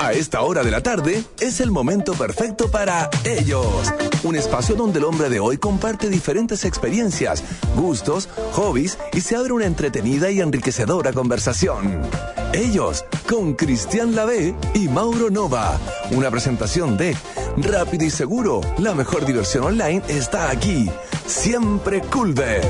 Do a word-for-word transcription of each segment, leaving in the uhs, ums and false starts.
A esta hora de la tarde es el momento perfecto para Ellos, un espacio donde el hombre de hoy comparte diferentes experiencias, gustos, hobbies y se abre una entretenida y enriquecedora conversación. Ellos, con Cristian Lavé y Mauro Nova. Una presentación de Rápido y Seguro, la mejor diversión online está aquí. Siempre Coolbet.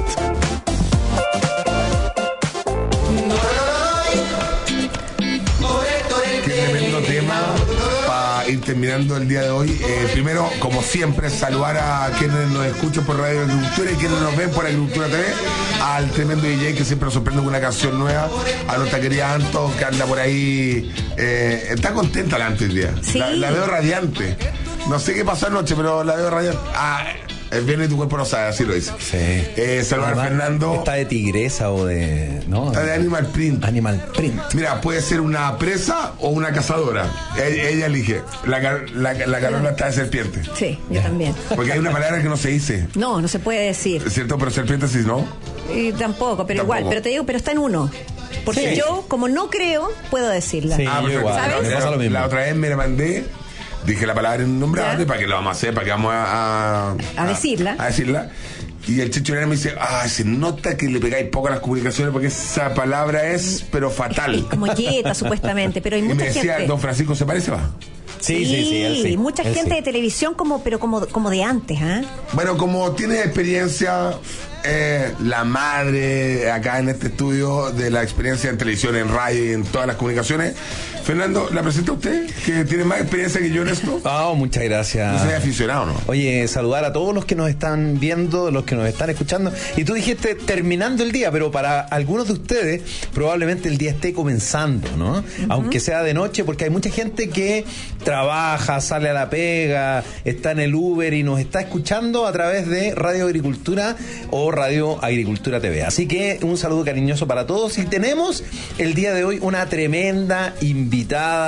Ir terminando el día de hoy, eh, primero, como siempre, saludar a quienes nos escuchan por Radio Agricultura y quienes nos ven por Agricultura T V, al tremendo D J que siempre nos sorprende con una canción nueva, a nuestra querida Anto, que anda por ahí, eh, está contenta la Anto hoy día, sí. la, la veo radiante, no sé qué pasó anoche, pero la veo radiante. Ah, el viernes tu cuerpo no sabe, así lo dice. Sí. Eh, saludar a Fernando. Está de tigresa o de... ¿no? Está de Animal Print. Animal Print. Mira, puede ser una presa o una cazadora. Ella, ella elige. La, la, la Carola está de serpiente. Sí, yo también. Porque hay una palabra que no se dice. No, no se puede decir. ¿Es cierto? Pero serpiente sí, ¿no? Y tampoco, pero Tampoco. igual. Pero te digo, pero está en uno. Porque Sí. yo, como no creo, puedo decirla. Sí, Ah, yo perfecto. igual. ¿Sabes? Me pasa lo mismo. La otra vez me la mandé. Dije la palabra innombrable ¿Ya? para que lo vamos a hacer, para que vamos a... A, A decirla. A, decirla. Y el chichonero me dice, ah, se nota que le pegáis poco a las comunicaciones porque esa palabra es, pero fatal. Como yeta, supuestamente, pero hay Y mucha me decía, gente. don Francisco, ¿se parece, va? Sí, sí, sí, él sí. mucha él gente sí. de televisión, como, pero como, como de antes, ¿ah? Bueno, como tiene experiencia eh, la madre acá en este estudio de la experiencia en televisión, en radio y en todas las comunicaciones, Fernando, ¿la presenta usted? Que tiene más experiencia que yo en esto. Oh, muchas gracias. No soy aficionado, ¿no? Oye, saludar a todos los que nos están viendo, los que nos están escuchando. Y tú dijiste terminando el día, pero para algunos de ustedes probablemente el día esté comenzando, ¿no? Uh-huh. Aunque sea de noche, porque hay mucha gente que trabaja, sale a la pega, está en el Uber y nos está escuchando a través de Radio Agricultura o Radio Agricultura T V. Así que un saludo cariñoso para todos. Y tenemos el día de hoy una tremenda invitada.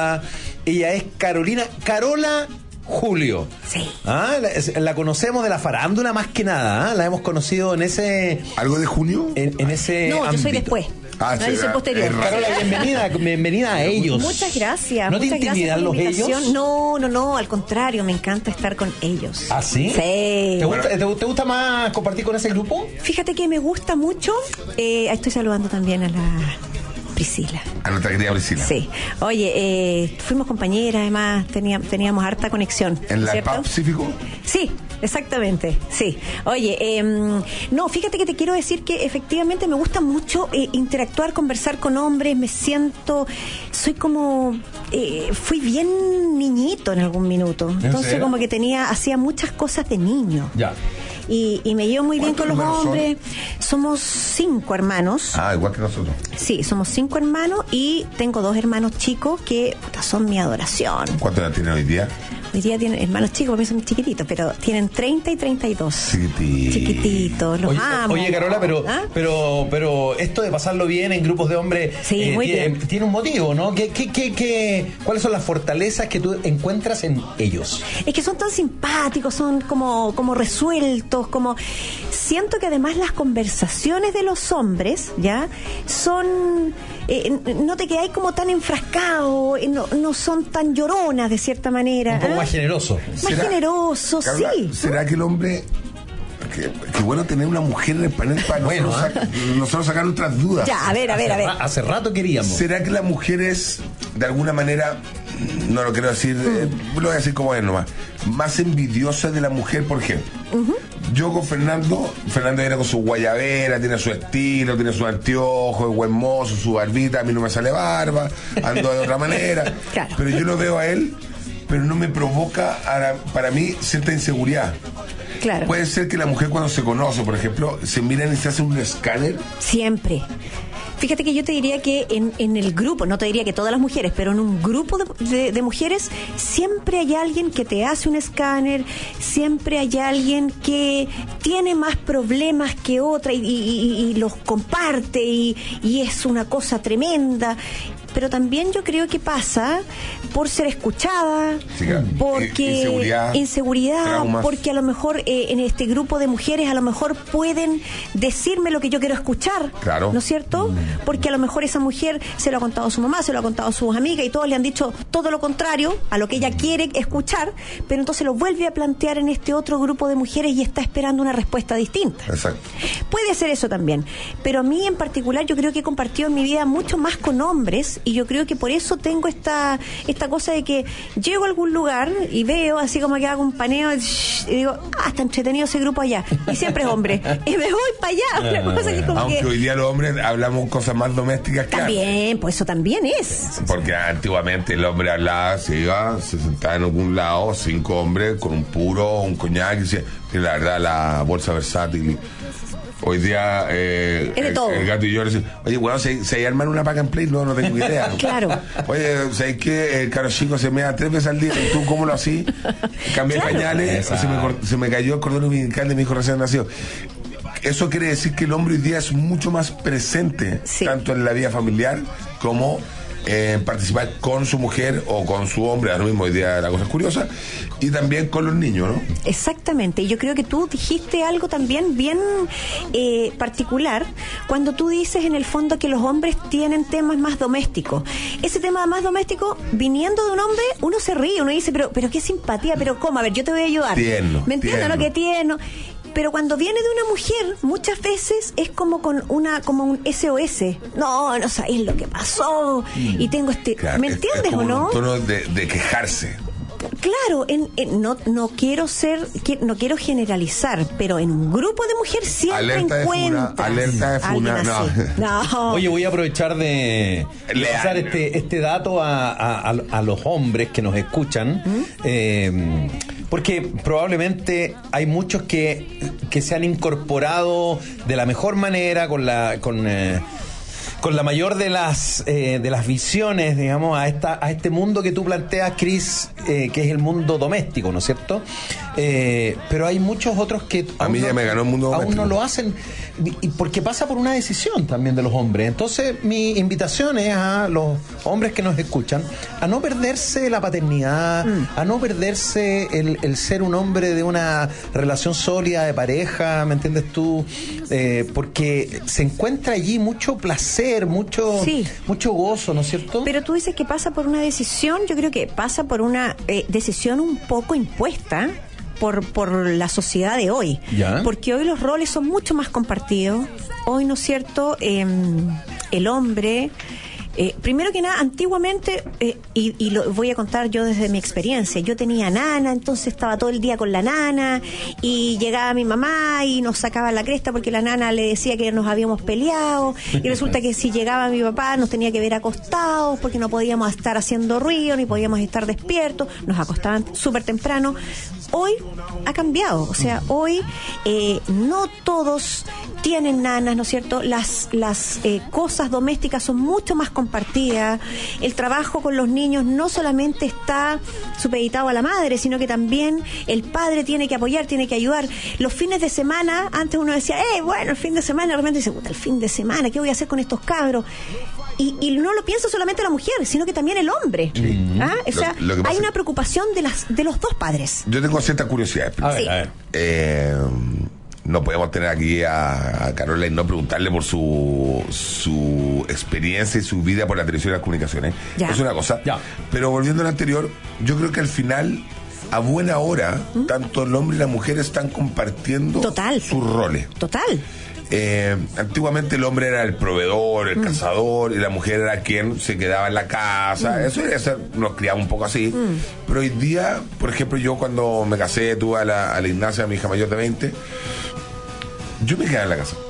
Ella es Carolina, Carola Julio. Sí. ¿Ah? La, la conocemos de la farándula más que nada, ¿ah? La hemos conocido en ese... ¿Algo de junio? En, en ese No, yo ámbito. soy después. Ah, no, sí, yo soy ah, posterior. es raro. Carola, bienvenida, bienvenida a ellos. Muchas gracias. ¿No te muchas intimidan gracias por la los invitación. ellos? No, no, no, al contrario, me encanta estar con ellos. ¿Ah, sí? Sí. ¿Te gusta, te, te gusta más compartir con ese grupo? Fíjate que me gusta mucho. Eh, estoy saludando también a la Priscila. A nuestra querida Priscila. Sí. Oye, eh, fuimos compañeras, además teníamos, teníamos harta conexión. ¿En la ¿cierto? Pacífico? Sí, exactamente, sí. Oye, eh, no, fíjate que te quiero decir que efectivamente me gusta mucho eh, interactuar, conversar con hombres, me siento, soy como, eh, fui bien niñito en algún minuto. Entonces serio? como que tenía, hacía muchas cosas de niño. Ya. Y, y me llevo muy bien con los ¿Cuántos hermanos hombres. Somos cinco hermanos. Ah, igual que nosotros. Sí, somos cinco hermanos y tengo dos hermanos chicos que puta, son mi adoración. ¿Cuántos la tienen hoy día? Hoy día tienen hermanos chicos, para mí son chiquititos, pero tienen treinta y treinta y dos. Chiquitito. Chiquititos, los Oye, amo. oye, Carola, pero, ¿Ah? pero, pero esto de pasarlo bien en grupos de hombres Sí, muy tiene, bien. tiene un motivo, ¿no? ¿Qué, qué, qué, qué, ¿Cuáles son las fortalezas que tú encuentras en ellos? Es que son tan simpáticos, son como, como resueltos, como... Siento que además las conversaciones de los hombres, ¿ya? Son... Eh, no te quedáis como tan enfrascado, eh, no, no son tan lloronas de cierta manera. Un poco ¿ah? más generoso. Más ¿Será- generoso, Carola, sí. ¿será que el hombre... Qué, qué bueno tener una mujer en el panel para Bueno, nosotros, ¿eh? sac- nosotros sacar nuestras dudas. Ya, a ver, a ver, a hace, ver. ra- hace rato queríamos. ¿Será que la mujer es, de alguna manera, no lo quiero decir, eh, lo voy a decir como es nomás, más envidiosa de la mujer, por ejemplo? Uh-huh. Yo con Fernando, Fernando viene con su guayabera, tiene su estilo, tiene su anteojo, es buen mozo, su barbita, a mí no me sale barba, ando de otra manera. Claro. Pero yo lo veo a él, pero no me provoca, a la- para mí, cierta inseguridad. Claro. Puede ser que la mujer cuando se conoce, por ejemplo, se miran y se hacen un escáner. Siempre. Fíjate que yo te diría que en, en el grupo, no te diría que todas las mujeres, pero en un grupo de, de, de mujeres siempre hay alguien que te hace un escáner, siempre hay alguien que tiene más problemas que otra y, y, y, y los comparte y, y es una cosa tremenda. pero también yo creo que pasa por ser escuchada, Sí, claro. porque Inseguridad, inseguridad traumas. porque a lo mejor eh, en este grupo de mujeres a lo mejor pueden decirme lo que yo quiero escuchar, Claro. ¿no es cierto? Porque a lo mejor esa mujer se lo ha contado a su mamá, se lo ha contado a sus amigas y todos le han dicho todo lo contrario a lo que ella quiere escuchar, pero entonces lo vuelve a plantear en este otro grupo de mujeres y está esperando una respuesta distinta. Exacto. Puede ser eso también, pero a mí en particular yo creo que he compartido en mi vida mucho más con hombres y yo creo que por eso tengo esta esta cosa de que llego a algún lugar y veo así como que hago un paneo y digo, ah, está entretenido ese grupo allá, y siempre es hombre, y me voy para allá, una cosa que como Aunque que... hoy día los hombres hablamos cosas más domésticas que antes. También, pues eso también es. Porque antiguamente el hombre hablaba, se iba, se sentaba en algún lado, cinco hombres con un puro, un coñac, y decía, y la verdad, la bolsa versátil. Hoy día, eh, Es de el, todo. el gato y yo le decimos, oye, bueno, ¿se, se arman una pack and play? No, no tengo idea. Claro. Oye, ¿sabes qué? El caro chico se mea tres veces al día, ¿y tú cómo lo hacís? Cambié Claro. pañales, se me, cor- se me cayó el cordón umbilical de mi hijo recién nacido. Eso quiere decir que el hombre hoy día es mucho más presente, Sí. tanto en la vida familiar como en participar con su mujer o con su hombre. Ahora mismo hoy día la cosa es curiosa, y también con los niños, ¿no? Exactamente, y yo creo que tú dijiste algo también bien eh, particular cuando tú dices en el fondo que los hombres tienen temas más domésticos. Ese tema más doméstico, viniendo de un hombre, uno se ríe, uno dice, pero pero qué simpatía, pero cómo, a ver, yo te voy a ayudar. Tierno, ¿Me entiendes, tierno. no? Qué tierno. Pero cuando viene de una mujer, muchas veces es como con una como un S O S. No, no sabéis lo que pasó. Y tengo este... Claro, ¿Me es- entiendes es como o no? un tono de, de quejarse. Claro, en, en- no no quiero ser, que- no quiero generalizar, pero en un grupo de mujeres siempre Alerta de funa, encuentras alerta de a alguien funa, no. así. No. Oye, voy a aprovechar de Leandro. pasar este, este dato a, a- a- a los hombres que nos escuchan, eh, porque probablemente hay muchos que, que se han incorporado de la mejor manera, con la... Con, eh, con la mayor de las eh, de las visiones, digamos, a esta a este mundo que tú planteas, Chris, eh, que es el mundo doméstico, ¿no es cierto? Eh, pero hay muchos otros que A aún mí ya no- me ganó el mundo aún doméstico. no lo hacen, y porque pasa por una decisión también de los hombres. Entonces, mi invitación es a los hombres que nos escuchan a no perderse la paternidad, a no perderse el, el ser un hombre de una relación sólida de pareja, ¿me entiendes tú? Eh, porque se encuentra allí mucho placer, mucho, Sí. mucho gozo, ¿no es cierto? Pero tú dices que pasa por una decisión, yo creo que pasa por una eh, decisión un poco impuesta por, por la sociedad de hoy. Ya. Porque hoy los roles son mucho más compartidos. Hoy, ¿no es cierto? Eh, el hombre... Eh, primero que nada, antiguamente, eh, y, y lo voy a contar yo desde mi experiencia, yo tenía nana, entonces estaba todo el día con la nana, y llegaba mi mamá y nos sacaba la cresta porque la nana le decía que nos habíamos peleado, y resulta que si llegaba mi papá nos tenía que ver acostados porque no podíamos estar haciendo ruido, ni podíamos estar despiertos, nos acostaban súper temprano. Hoy ha cambiado, o sea, hoy eh, no todos tienen nanas, ¿no es cierto? Las, las eh, cosas domésticas son mucho más compartidas. El trabajo con los niños no solamente está supeditado a la madre, sino que también el padre tiene que apoyar, tiene que ayudar. Los fines de semana, antes uno decía, eh, bueno, el fin de semana, de repente dice, puta, el fin de semana, ¿qué voy a hacer con estos cabros? Y, y no lo piensa solamente la mujer, sino que también el hombre. ¿Ah? O sea, Lo- lo que pasa hay es- una preocupación de las de los dos padres. Yo tengo cierta curiosidad. A ver, Sí. a ver. Eh, no podemos tener aquí a, a Carola y no preguntarle por su su experiencia y su vida por la televisión y las comunicaciones. Ya. Es una cosa. Ya. Pero volviendo al anterior, yo creo que al final, a buena hora, tanto el hombre y la mujer están compartiendo Total. sus roles. Total. Eh, antiguamente el hombre era el proveedor, el cazador, y la mujer era quien se quedaba en la casa. Eso, eso nos criaba un poco así. Pero hoy día, por ejemplo, yo cuando me casé, tuve a la, a la Ignacia, mi hija mayor de veinte, yo me quedaba en la casa.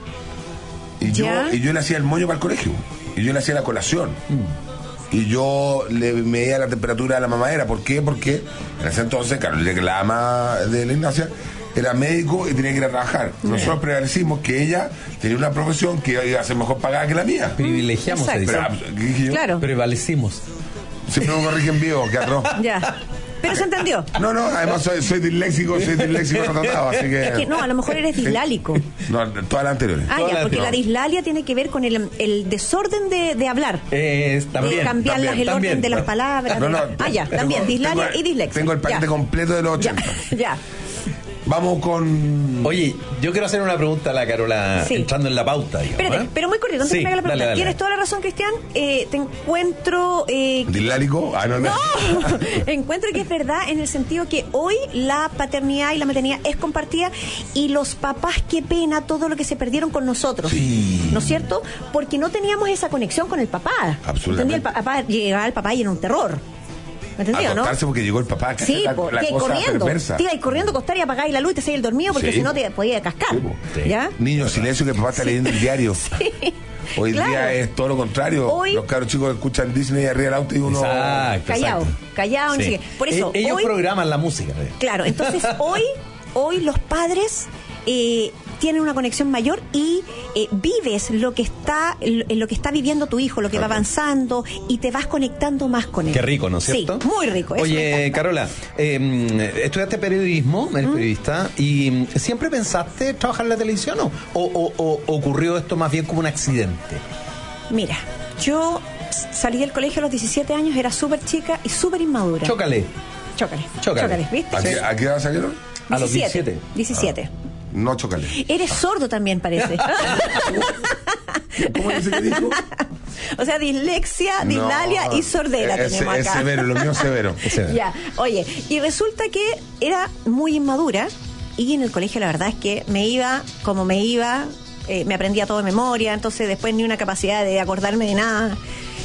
Y yo, ¿Ya? y yo le hacía el moño para el colegio. Y yo le hacía la colación. Y yo le medía la temperatura a la mamadera. ¿Por qué? Porque en ese entonces, claro, la ama de la Ignacia era médico y tenía que ir a trabajar. Nosotros prevalecimos que ella tenía una profesión que iba a ser mejor pagada que la mía. Privilegiamos, se Exacto. dice. Pero, ¿qué dije yo? Claro. Prevalecimos. Siempre me corrigen vivo, que atroz. Ya. Pero se entendió. No, no, además soy, soy disléxico, soy disléxico retardado, así que... Es que no, a lo mejor eres dislálico. No, todas las anteriores. Ah, Todas ya, las porque no. la dislalia tiene que ver con el, el desorden de, de hablar. Eh, de también. cambiar también, las- el también. orden de las palabras. No, de no, la- ah, ya, tengo- también, dislalia tengo- y dislexia. Tengo el paquete Ya. completo de los Ya, ochenta. ya. Vamos con... Oye, yo quiero hacer una pregunta a la Carola, Sí. entrando en la pauta, digamos. Espérate, ¿eh? pero muy cortito, antes Sí, que me haga la pregunta. dale, dale. Tienes toda la razón, Cristian. Eh, te encuentro... Eh, ¿Dislálico? Ah, no, no. No, encuentro que es verdad en el sentido que hoy la paternidad y la maternidad es compartida y los papás, qué pena todo lo que se perdieron con nosotros. Sí. ¿No es cierto? Porque no teníamos esa conexión con el papá. Absolutamente. ¿Entendí? El papá, llegaba el papá y era un terror. ¿Me entendió, no? Acostarse porque llegó el papá. que Sí, la, po, la te ibas cosa corriendo. perversa. Te ibas corriendo a acostar y apagáis la luz y te seguías el dormido porque Sí. si no te podía cascar. Sí, po. Sí. ¿Ya? Niño, silencio, que el papá está leyendo el diario. Hoy Claro. día es todo lo contrario. Hoy- Los caros chicos escuchan Disney arriba del auto y uno... Exacto, Callado, exacto. callado, no Sí. sé qué. Por eso, E- ellos hoy- programan la música. ¿eh? Claro, entonces hoy, hoy los padres eh, tienen una conexión mayor y eh, vives lo que está lo que está viviendo tu hijo, lo que va avanzando y te vas conectando más con él. Qué rico, ¿no es cierto? Sí, muy rico. eso me Oye, encanta. Carola, eh, estudiaste periodismo, eres periodista, y mm, ¿siempre pensaste trabajar en la televisión o, o, o- o ocurrió esto más bien como un accidente? Mira, yo salí del colegio a los diecisiete años, era súper chica y súper inmadura. Chócale. Chócale. Chócale. ¿viste? ¿A, qué, ¿A qué edad salieron? A los diecisiete. diecisiete. No, chocale. Eres sordo también, parece. ¿Cómo dice que dijo? O sea, dislexia, No, dislalia y sordera es, tenemos es acá. severo, lo mío es severo. Ese- Ya, oye, y resulta que era muy inmadura y en el colegio la verdad es que me iba como me iba, eh, me aprendía todo de memoria, entonces después ni una capacidad de acordarme de nada.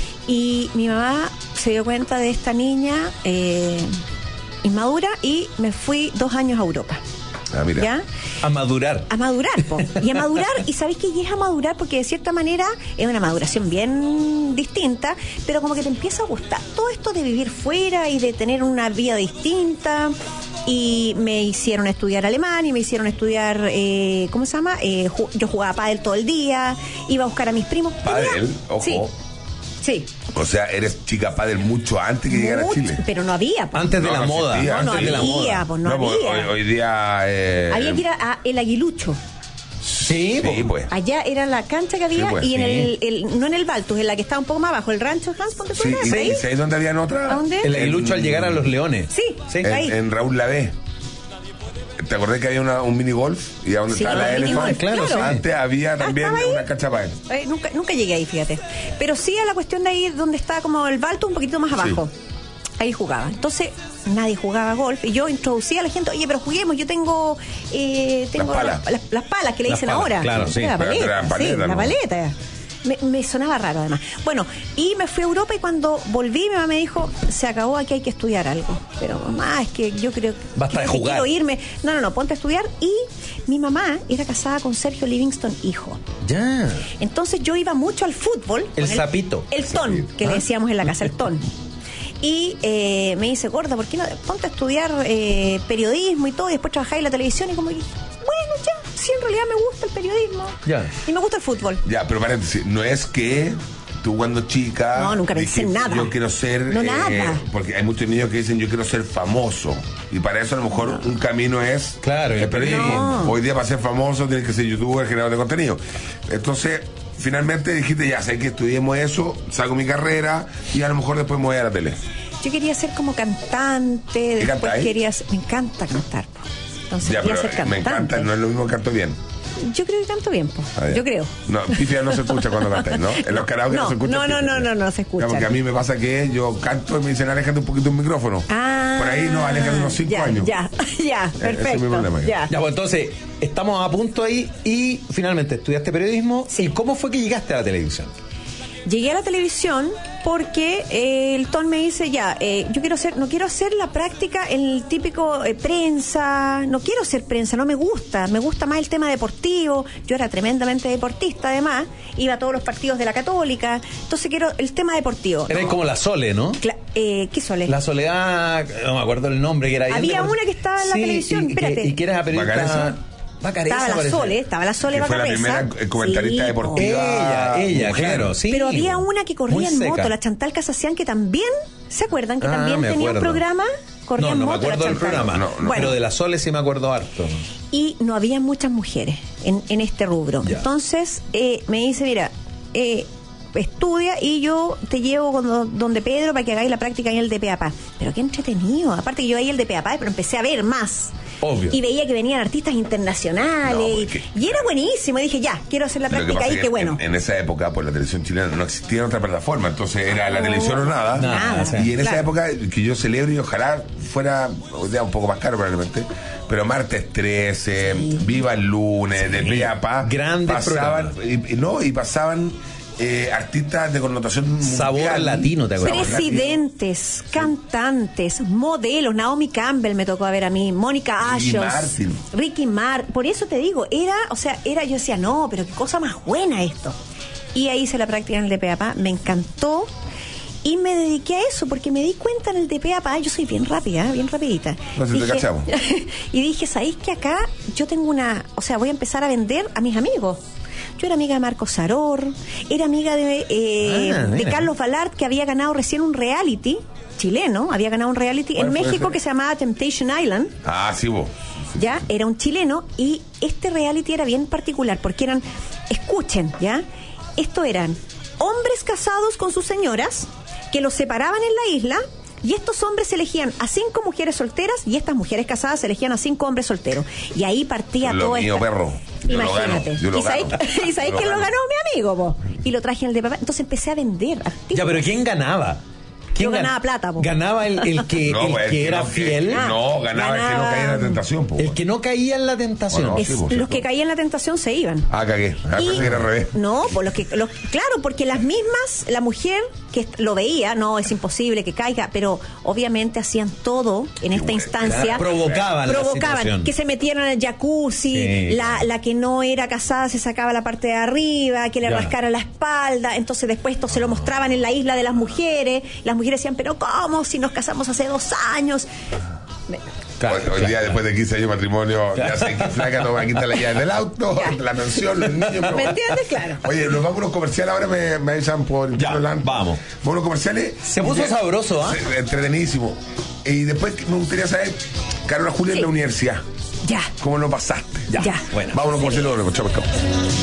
Y mi mamá se dio cuenta de esta niña eh, inmadura y me fui dos años a Europa. Ah, mira. ¿Ya? A madurar. A madurar, po. Y a madurar, y sabéis que es a madurar porque de cierta manera es una maduración bien distinta, pero como que te empieza a gustar todo esto de vivir fuera y de tener una vida distinta. Y me hicieron estudiar alemán y me hicieron estudiar, eh, ¿cómo se llama? Eh, ju- yo jugaba pádel todo el día, iba a buscar a mis primos. ¿Pádel? Tenía- Ojo. Sí, sí. O sea, eres chica padre mucho antes que llegara a Mucho, Chile. pero no había. po. Antes de No, la no moda. existía, No, no antes de la había, moda. pues no, pues, había. hoy, hoy día... Eh, Había que ir a, a El Aguilucho. Sí, Sí, po. pues. Allá era la cancha que había Sí, pues, y en sí. el, el- no en el Baltus, en la que estaba un poco más abajo, el rancho Hans, ponte tú, Sí, ¿era? y, ¿Ahí? y ¿sabéis dónde habían otra? ¿A dónde? El aguilucho al llegar a los leones. Sí, Sí. En, ahí. en Raúl Lavé. ¿Te acordás que había una, un mini golf? Y a donde Sí, estaba la un mini Elephant? golf, claro, sí. Antes había también estaba ahí. una cancha para él. Eh, nunca, nunca llegué ahí, fíjate. Pero sí a la cuestión de ahí donde está como el Baltus, un poquito más abajo. Ahí jugaba. Entonces, nadie jugaba golf y yo introducía a la gente, oye, pero juguemos, yo tengo, eh, tengo palas. las, las- las palas que le Las dicen palas, ahora. claro, sí. La Pero paleta, eran sí, paletas, la ¿no? paleta. Me, me sonaba raro además. Bueno, y me fui a Europa y cuando volví mi mamá me dijo, se acabó, aquí hay que estudiar algo. Pero mamá, es que yo creo Basta de que jugar. quiero irme. No, no, no, ponte a estudiar. Y mi mamá era casada con Sergio Livingston, hijo. Ya. Entonces yo iba mucho al fútbol. El con sapito. El ton, sapito. que Ah. le decíamos en la casa, el ton. Y eh, me dice, gorda, ¿por qué no ponte a estudiar eh, periodismo y todo y después trabajar en la televisión? Y como que, bueno, ya, sí, en realidad me gusta el periodismo. Ya. Y me gusta el fútbol. Ya, pero paréntesis, no es que tú cuando chica... No, nunca pensé en dijiste, nada. Yo quiero ser... No, nada. Porque hay muchos niños que dicen, yo quiero ser famoso. Y para eso a lo mejor un camino es... Claro, el el periodismo. periodismo. Hoy día para ser famoso tienes que ser youtuber, generador de contenido. Entonces, finalmente dijiste, ya sé que estudiemos eso, saco mi carrera y a lo mejor después me voy a la tele. Yo quería ser como cantante, después cantáis? quería ser, me encanta cantar, po. Entonces Ya, quería pero ser me cantante. encanta, no es lo mismo que canto bien. Yo creo que canto bien, po. Ah, ya. Yo creo. No, pifia no se escucha cuando cantáis, ¿no? En los karaoke no, No, se escucha. no, no, pifia. no, no, no se escucha. Ya, porque a mí me pasa que yo canto y me dicen, aléjate un poquito el micrófono. Ah, Por ahí no, aléjate unos cinco ya, años. Ya, ya, ese es mi perfecto. problema, ya. ya. Ya, pues entonces, estamos a punto ahí y finalmente estudiaste periodismo. Sí. ¿Y cómo fue que llegaste a la televisión? Llegué a la televisión porque eh, el Ton me dice, ya, eh, yo quiero hacer, no quiero hacer la práctica en el típico eh, prensa, no quiero ser prensa, no me gusta, me gusta más el tema deportivo, yo era tremendamente deportista además, iba a todos los partidos de la Católica, entonces quiero el tema deportivo. Eres como la Sole, ¿no? Cla- eh, ¿Qué Sole? La Soledad, no me acuerdo el nombre que era. bien Había depor- una que estaba en la Sí, televisión, y, y que- espérate. Y que eras periodista. ¿Bacareza? Bacareza, Estaba la parece. Sole, estaba la Sole Que fue la Bacareza. primera, eh, comentarista Sí, deportiva. Ella, ella, mujer. claro, sí. Pero había una que corría Muy en seca. moto, la Chantal Casasian, que también, ¿se acuerdan? Que Ah, también me tenía un acuerdo. programa corría No, no en me moto la acuerdo del Chantal. programa, No, no. Bueno, pero de la Sole sí me acuerdo harto. y no había muchas mujeres en, en este rubro. Ya. Entonces eh, me dice, mira, eh, estudia y yo te llevo con, donde Pedro para que hagáis la práctica en el D P A P A. Pero qué entretenido. Aparte que yo veía el D P A P A, pero empecé a ver más. Obvio. Y veía que venían artistas internacionales. No, y, porque- y era buenísimo. Y dije, ya, quiero hacer la Lo que práctica pasa ahí, es qué que bueno. en, en esa época, pues la televisión chilena no existía otra plataforma, entonces era la televisión o nada. Nada. Y en esa Claro. época, que yo celebro y ojalá fuera, o sea, un poco más caro probablemente, pero martes trece, Viva el lunes, de P A P A, Grandes pasaban, y, y no, y pasaban eh, artistas de connotación mundial. Sabor latino, ¿te acuerdas? Presidentes, cantantes, modelos, Naomi Campbell me tocó a ver a mí, Mónica Ricky Ashos, Martin. Ricky Martin, por eso te digo, era, o sea, era, yo decía, no, pero qué cosa más buena esto. Y ahí hice la práctica en el D P A P A, me encantó y me dediqué a eso porque me di cuenta en el D P A P A, yo soy bien rápida, ¿eh? bien rapidita. No, si te cachamos. Y dije, ¿sabéis que acá yo tengo una, o sea, voy a empezar a vender a mis amigos? Yo era amiga de Marco Saror, era amiga de, eh, Ah, de mira. Carlos Valart, que había ganado recién un reality chileno, había ganado un reality en ¿Cuál fue México ese? que se llamaba Temptation Island, Ah, sí, vos. ya, era un chileno, y este reality era bien particular, porque eran, escuchen, ya, esto eran hombres casados con sus señoras, que los separaban en la isla, y estos hombres elegían a cinco mujeres solteras, y estas mujeres casadas elegían a cinco hombres solteros. Y ahí partía Lo todo mío, perro. Yo lo Imagínate. gano, yo lo ¿Y sabéis, gano. ¿y sabéis Yo lo quién lo gano. ganó? Mi amigo, po. Y lo traje en el de papá. Entonces empecé a vender artículos. Ya, pero ¿quién ganaba? ¿Quién Yo gan- ganaba plata, po. Ganaba el, el que, No, el pues, que el era no- fiel. Ah, No, ganaba el que no ganaba- caía en la tentación, po. El que no caía en la tentación. Bueno, Es- sí, por los que cierto. caían en la tentación se iban. Ah, cagué. Ah, Y- pensé que era al revés. No, pues los que, los, claro, porque las mismas, la mujer que lo veía, no, es imposible que caiga, pero obviamente hacían todo en esta instancia. Provocaban la Provocaban situación. que se metieran en el jacuzzi, Sí. la, la que no era casada se sacaba la parte de arriba, que le Ya. rascara la espalda, entonces después esto se lo mostraban en la isla de las mujeres, las mujeres decían, pero ¿cómo? Si nos casamos hace dos años. Me- Claro, hoy, hoy claro. día, después de quince años de matrimonio, ya sé que flaca no va a quitar la llave del auto, la mención, los niños. pero- ¿Me entiendes? Claro. Oye, nos vamos a unos comerciales, ahora me, me avisan por Ya, por la- vamos. Vamos a unos comerciales. Se puso Y- sabroso, ¿ah? Sí, entretenidísimo. Y después me gustaría saber, Carola Julia, Sí. en la universidad, Ya. ¿cómo lo pasaste? Ya. Ya. Bueno. Vamos a unos comerciales, luego, chao, pescado.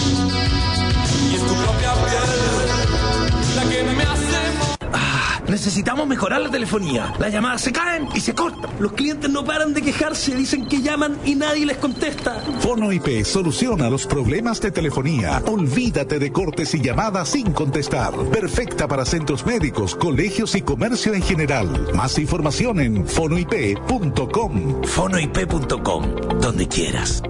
Y es tu propia piel la que me hace Necesitamos mejorar la telefonía. Las llamadas se caen y se cortan. Los clientes no paran de quejarse, dicen que llaman y nadie les contesta. Fono I P soluciona los problemas de telefonía. Olvídate de cortes y llamadas sin contestar. Perfecta para centros médicos, colegios y comercio en general. Más información en fono i p punto com. fono i p punto com, donde quieras.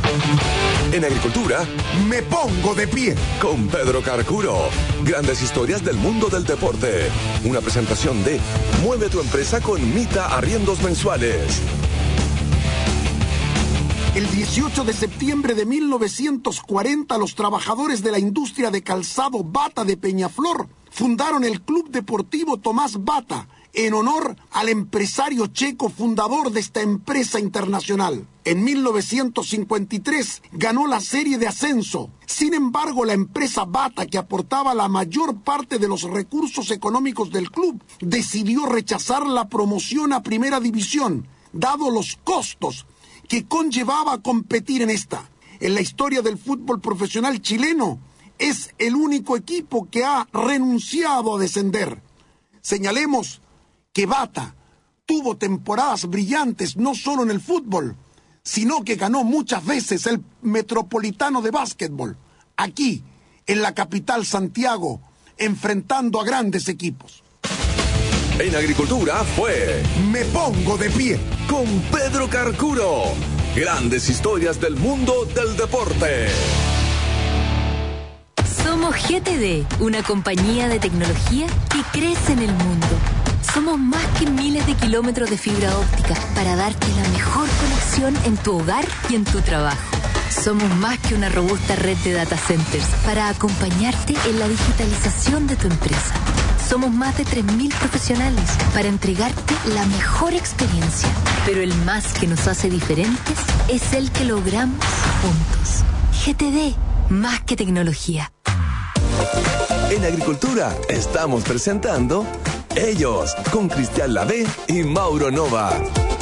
En agricultura, Me pongo de pie. con Pedro Carcuro. Grandes historias del mundo del deporte. Una presentación de Mueve tu empresa con Mita Arriendos Mensuales. El dieciocho de septiembre de mil novecientos cuarenta, los trabajadores de la industria de calzado Bata de Peñaflor fundaron el Club Deportivo Tomás Bata en honor al empresario checo fundador de esta empresa internacional. En mil novecientos cincuenta y tres ganó la serie de ascenso. Sin embargo, la empresa Bata, que aportaba la mayor parte de los recursos económicos del club, decidió rechazar la promoción a Primera División, dado los costos que conllevaba competir en esta. En la historia del fútbol profesional chileno, es el único equipo que ha renunciado a descender. Señalemos que Bata tuvo temporadas brillantes no solo en el fútbol, sino que ganó muchas veces el Metropolitano de Básquetbol, aquí, en la capital Santiago, enfrentando a grandes equipos. En agricultura fue Me pongo de pie. con Pedro Carcuro. Grandes historias del mundo del deporte. Somos G T D, una compañía de tecnología que crece en el mundo. Somos más que miles de kilómetros de fibra óptica para darte la mejor conexión en tu hogar y en tu trabajo. Somos más que una robusta red de data centers para acompañarte en la digitalización de tu empresa. Somos más de tres mil profesionales para entregarte la mejor experiencia. Pero el más que nos hace diferentes es el que logramos juntos. G T D, más que tecnología. En agricultura estamos presentando Ellos, con Cristian Lavé y Mauro Nova.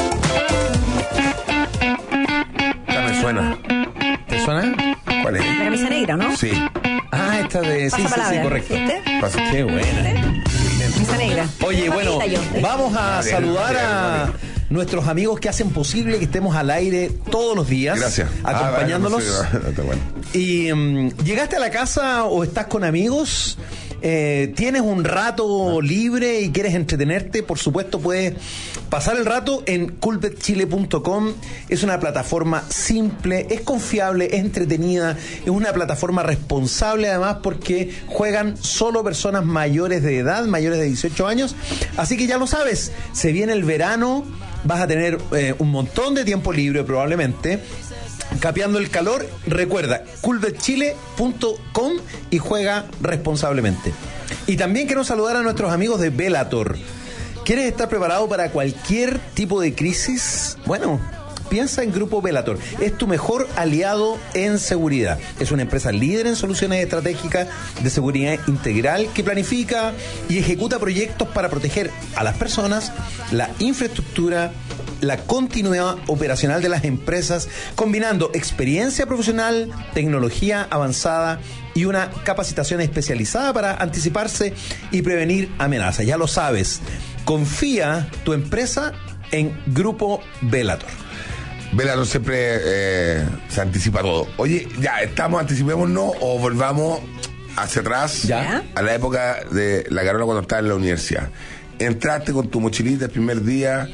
Ya me suena. ¿Te suena? ¿Cuál es? La camisa negra, ¿no? Sí. Ah, esta de... Sí, sí, sí, correcto. ¿Viste? Pasa. Qué buena. Camisa negra. Oye, bueno, Yo. vamos a Bien, saludar bien, a bien. nuestros amigos que hacen posible que estemos al aire todos los días. Gracias. Acompañándolos. Ah, vale, no sé, no, está bueno. Y um, llegaste a la casa o estás con amigos, eh, tienes un rato libre y quieres entretenerte, por supuesto puedes pasar el rato en coolbet chile punto com. Es una plataforma simple, es confiable, es entretenida, es una plataforma responsable además porque juegan solo personas mayores de edad, mayores de dieciocho años. Así que ya lo sabes, se viene el verano, vas a tener eh, un montón de tiempo libre probablemente. Capeando el calor, recuerda coolbet chile punto com y juega responsablemente. Y también quiero saludar a nuestros amigos de Bellator. ¿Quieres estar preparado para cualquier tipo de crisis? Bueno, piensa en Grupo Bellator. Es tu mejor aliado en seguridad. Es una empresa líder en soluciones estratégicas de seguridad integral que planifica y ejecuta proyectos para proteger a las personas, la infraestructura, la continuidad operacional de las empresas, combinando experiencia profesional, tecnología avanzada y una capacitación especializada para anticiparse y prevenir amenazas. Ya lo sabes, confía tu empresa en Grupo Bellator. Bellator siempre eh, se anticipa todo. Oye, ya, estamos, anticipémonos o volvamos hacia atrás, ¿Ya? a la época de la Carola cuando estaba en la universidad. Entraste con tu mochilita el primer día.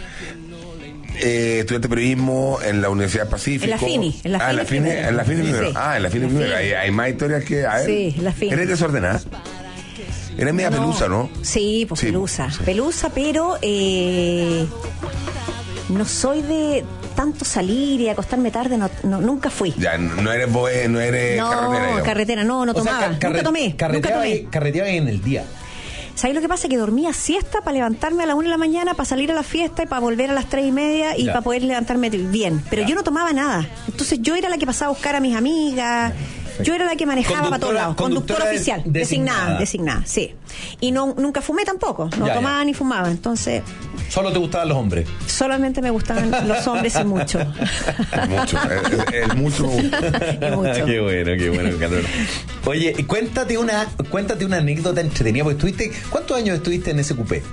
Eh, estudiante periodismo en la Universidad del Pacífico. En la FINI. En la ah, en la FINI FINI, primero. en la FINI primero. Sí. Ah, en la FINI La primero. FINI. Hay, hay más historias que... A ver. Sí, en la FINI. ¿Eres desordenada? Eres media No. pelusa, ¿no? Sí, pues Sí, pelusa. sí. Pelusa, pero eh, no soy de tanto salir y acostarme tarde, no, no, nunca fui. Ya, no eres boe, no eres No, carretera. digamos. carretera, no, no O sea, tomaba. ca- carre- nunca tomé, nunca carreteaba tomé. y- carreteaba en el día. ¿Sabes lo que pasa? Que dormía siesta para levantarme a la una de la mañana, para salir a la fiesta y para volver a las tres y media y Ya. para poder levantarme bien. Pero Ya. yo no tomaba nada. Entonces yo era la que pasaba a buscar a mis amigas. Yo era la que manejaba para todos Conductora- lados. Conductora, conductora oficial. designada. Designada, designada, sí. Y no, nunca fumé tampoco. No Ya, tomaba ya. ni fumaba. Entonces, Solo te gustaban los hombres. solamente me gustaban los hombres y mucho. Mucho. El, el mucho me gusta. Y mucho. Qué bueno, qué bueno, Carola. Oye, y cuéntate una, cuéntate una anécdota entretenida, porque estuviste, ¿cuántos años estuviste en ese cupé?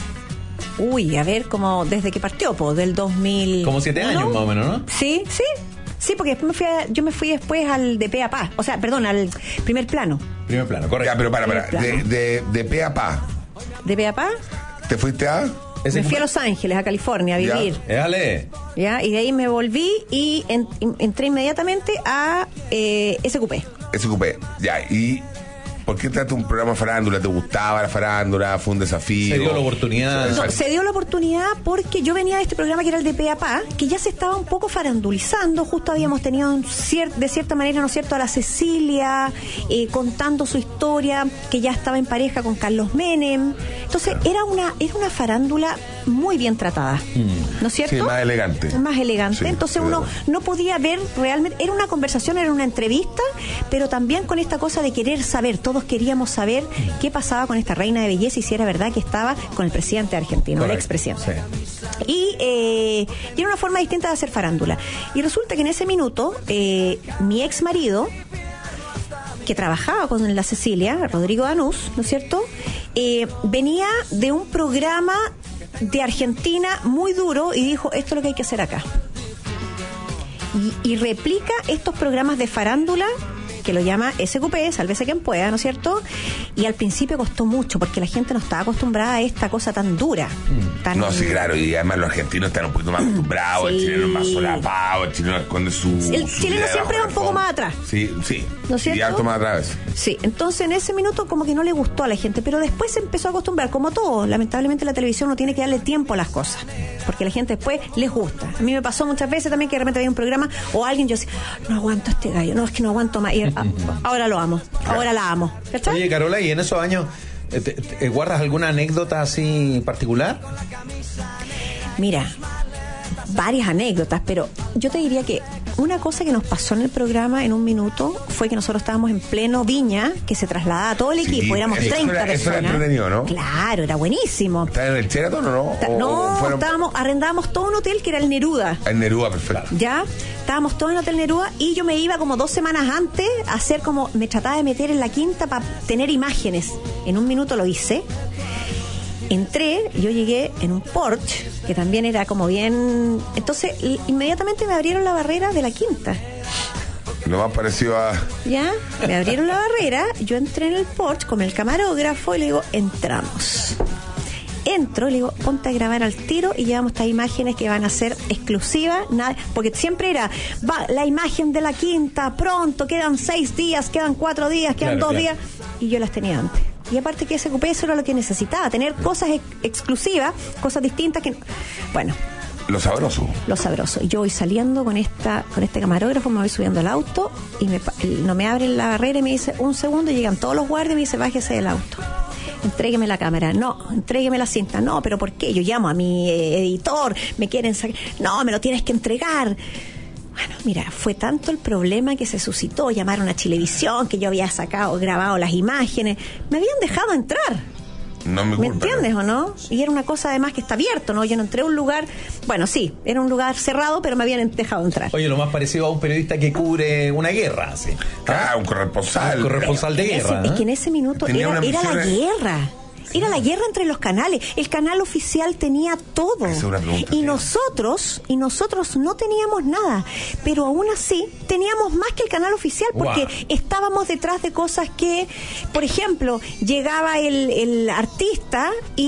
Uy, a ver, como desde que partió, pues, del dos mil. Como siete años más o menos, ¿no? Sí, sí. Sí, porque después me fui a- yo me fui después al de pe a pa. O sea, perdón, al primer plano. Primer plano, correcto. Ya, pero para, para. Claro. De, de, de pe a pa. De pe a pa, ¿Te fuiste a...? Ese me fui cupé- a Los Ángeles, a California, a Ya. vivir. Éjale. ¿Ya? Y de ahí me volví y en- entré inmediatamente a eh, ese cupé. Ese cupé. Ya, y... ¿Por qué trataste un programa de farándula? ¿Te gustaba la farándula? ¿Fue un desafío? Se dio la oportunidad. No, se dio la oportunidad porque yo venía de este programa que era el de pe a pa, que ya se estaba un poco farandulizando. Justo habíamos tenido un cier- de cierta manera, ¿no es cierto?, a la Cecilia eh, contando su historia, que ya estaba en pareja con Carlos Menem. Entonces era una era una farándula muy bien tratada, ¿no es cierto? Sí, más elegante. Más elegante. Sí, Entonces estoy de uno acuerdo. no podía ver realmente, era una conversación, era una entrevista, pero también con esta cosa de querer saber, todos queríamos saber qué pasaba con esta reina de belleza y si era verdad que estaba con el presidente argentino, Correcto, el expresidente. sí. Y, eh, y era una forma distinta de hacer farándula. Y resulta que en ese minuto, eh, mi ex marido, que trabajaba con la Cecilia, Rodrigo Danús, ¿no es cierto?, eh, venía de un programa de Argentina muy duro y dijo, esto es lo que hay que hacer acá. Y, y replica estos programas de farándula que lo llama ese cupé, sálvese quien pueda, ¿no es cierto? Y al principio costó mucho porque la gente no estaba acostumbrada a esta cosa tan dura. Tan... No, sí, claro, y además los argentinos están un poquito más acostumbrados, Sí. el chileno es más solapado, el chileno esconde su... El su chileno idea siempre bajo va la un poco alfombra. más atrás. Sí, sí. ¿No es cierto? Y harto más atrás. Sí, entonces en ese minuto como que no le gustó a la gente, pero después se empezó a acostumbrar, como todo. Lamentablemente la televisión no tiene que darle tiempo a las cosas, porque a la gente después les gusta. A mí me pasó muchas veces también que de repente había un programa o alguien, yo decía, no aguanto a este gallo, no, es que no aguanto más. Y ah, ahora lo amo, ahora la amo. ¿Cachai? Oye, Carola, ¿y en esos años eh, te- te- guardas alguna anécdota así particular? Mira, varias anécdotas, pero yo te diría que una cosa que nos pasó en el programa en un minuto fue que nosotros estábamos en pleno Viña, que se trasladaba a todo el equipo, sí, éramos treinta era, personas. Eso era entretenido, ¿no? Claro, era buenísimo. ¿Estás en el Sheraton o no? ¿O no, fueron... estábamos, arrendábamos todo un hotel que era el Neruda. El Neruda, perfecto. Ya, estábamos todos en el Hotel Neruda y yo me iba como dos semanas antes a hacer como, me trataba de meter en la quinta para tener imágenes. En un minuto lo hice. Entré, yo llegué en un Porsche, que también era como bien... Entonces, inmediatamente me abrieron la barrera de la quinta. Lo más parecido a... Ya, me abrieron la barrera, yo entré en el Porsche con el camarógrafo y le digo, entramos. Entro, le digo, ponte a grabar al tiro y llevamos estas imágenes que van a ser exclusivas, nada, porque siempre era, va, la imagen de la quinta, pronto, quedan seis días, quedan cuatro días, quedan claro, dos claro. días, y yo las tenía antes. Y aparte que ese cupé eso era lo que necesitaba, tener cosas ex- exclusivas, cosas distintas que... Bueno. Lo sabroso. Lo sabroso. Y yo voy saliendo con esta con este camarógrafo, me voy subiendo al auto y me, no me abren la barrera y me dice, un segundo, y llegan todos los guardias y me dice, bájese del auto. Entrégueme la cámara. No, entrégueme la cinta. No, pero ¿por qué? Yo llamo a mi eh, editor, me quieren sacar. No, me lo tienes que entregar. Bueno, mira, fue tanto el problema que se suscitó, llamaron a Chilevisión, que yo había sacado, grabado las imágenes, me habían dejado entrar. No me, ¿Me culpa, entiendes ¿no? o no? Y era una cosa además que está abierto, ¿no? Yo no entré a un lugar, bueno, sí, era un lugar cerrado, pero me habían dejado entrar. Oye, lo más parecido a un periodista que cubre una guerra, ¿sí? Ah, un corresponsal. Un corresponsal de guerra. Ese, es que en ese minuto Tenía era, era la de... guerra. Era la guerra entre los canales. El canal oficial tenía todo. Es una pregunta, y sí. nosotros, y nosotros no teníamos nada. Pero aún así, teníamos más que el canal oficial, porque wow. estábamos detrás de cosas que, por ejemplo, llegaba el, el artista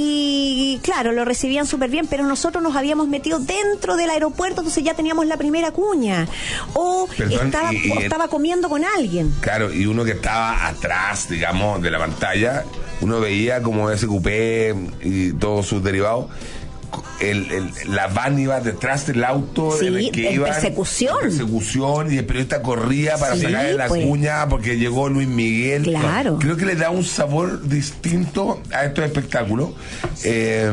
y, claro, lo recibían súper bien, pero nosotros nos habíamos metido dentro del aeropuerto, entonces ya teníamos la primera cuña. O, Perdón, estaba, y, y o estaba comiendo con alguien. Claro, y uno que estaba atrás, digamos, de la pantalla, uno veía como ese cupé y todos sus derivados, el, el, la van iba detrás del auto sí, en el que en iban persecución. en persecución y el periodista corría para sí, sacarle la pues. cuña porque llegó Luis Miguel. Claro. Creo que le da un sabor distinto a estos espectáculos. Eh,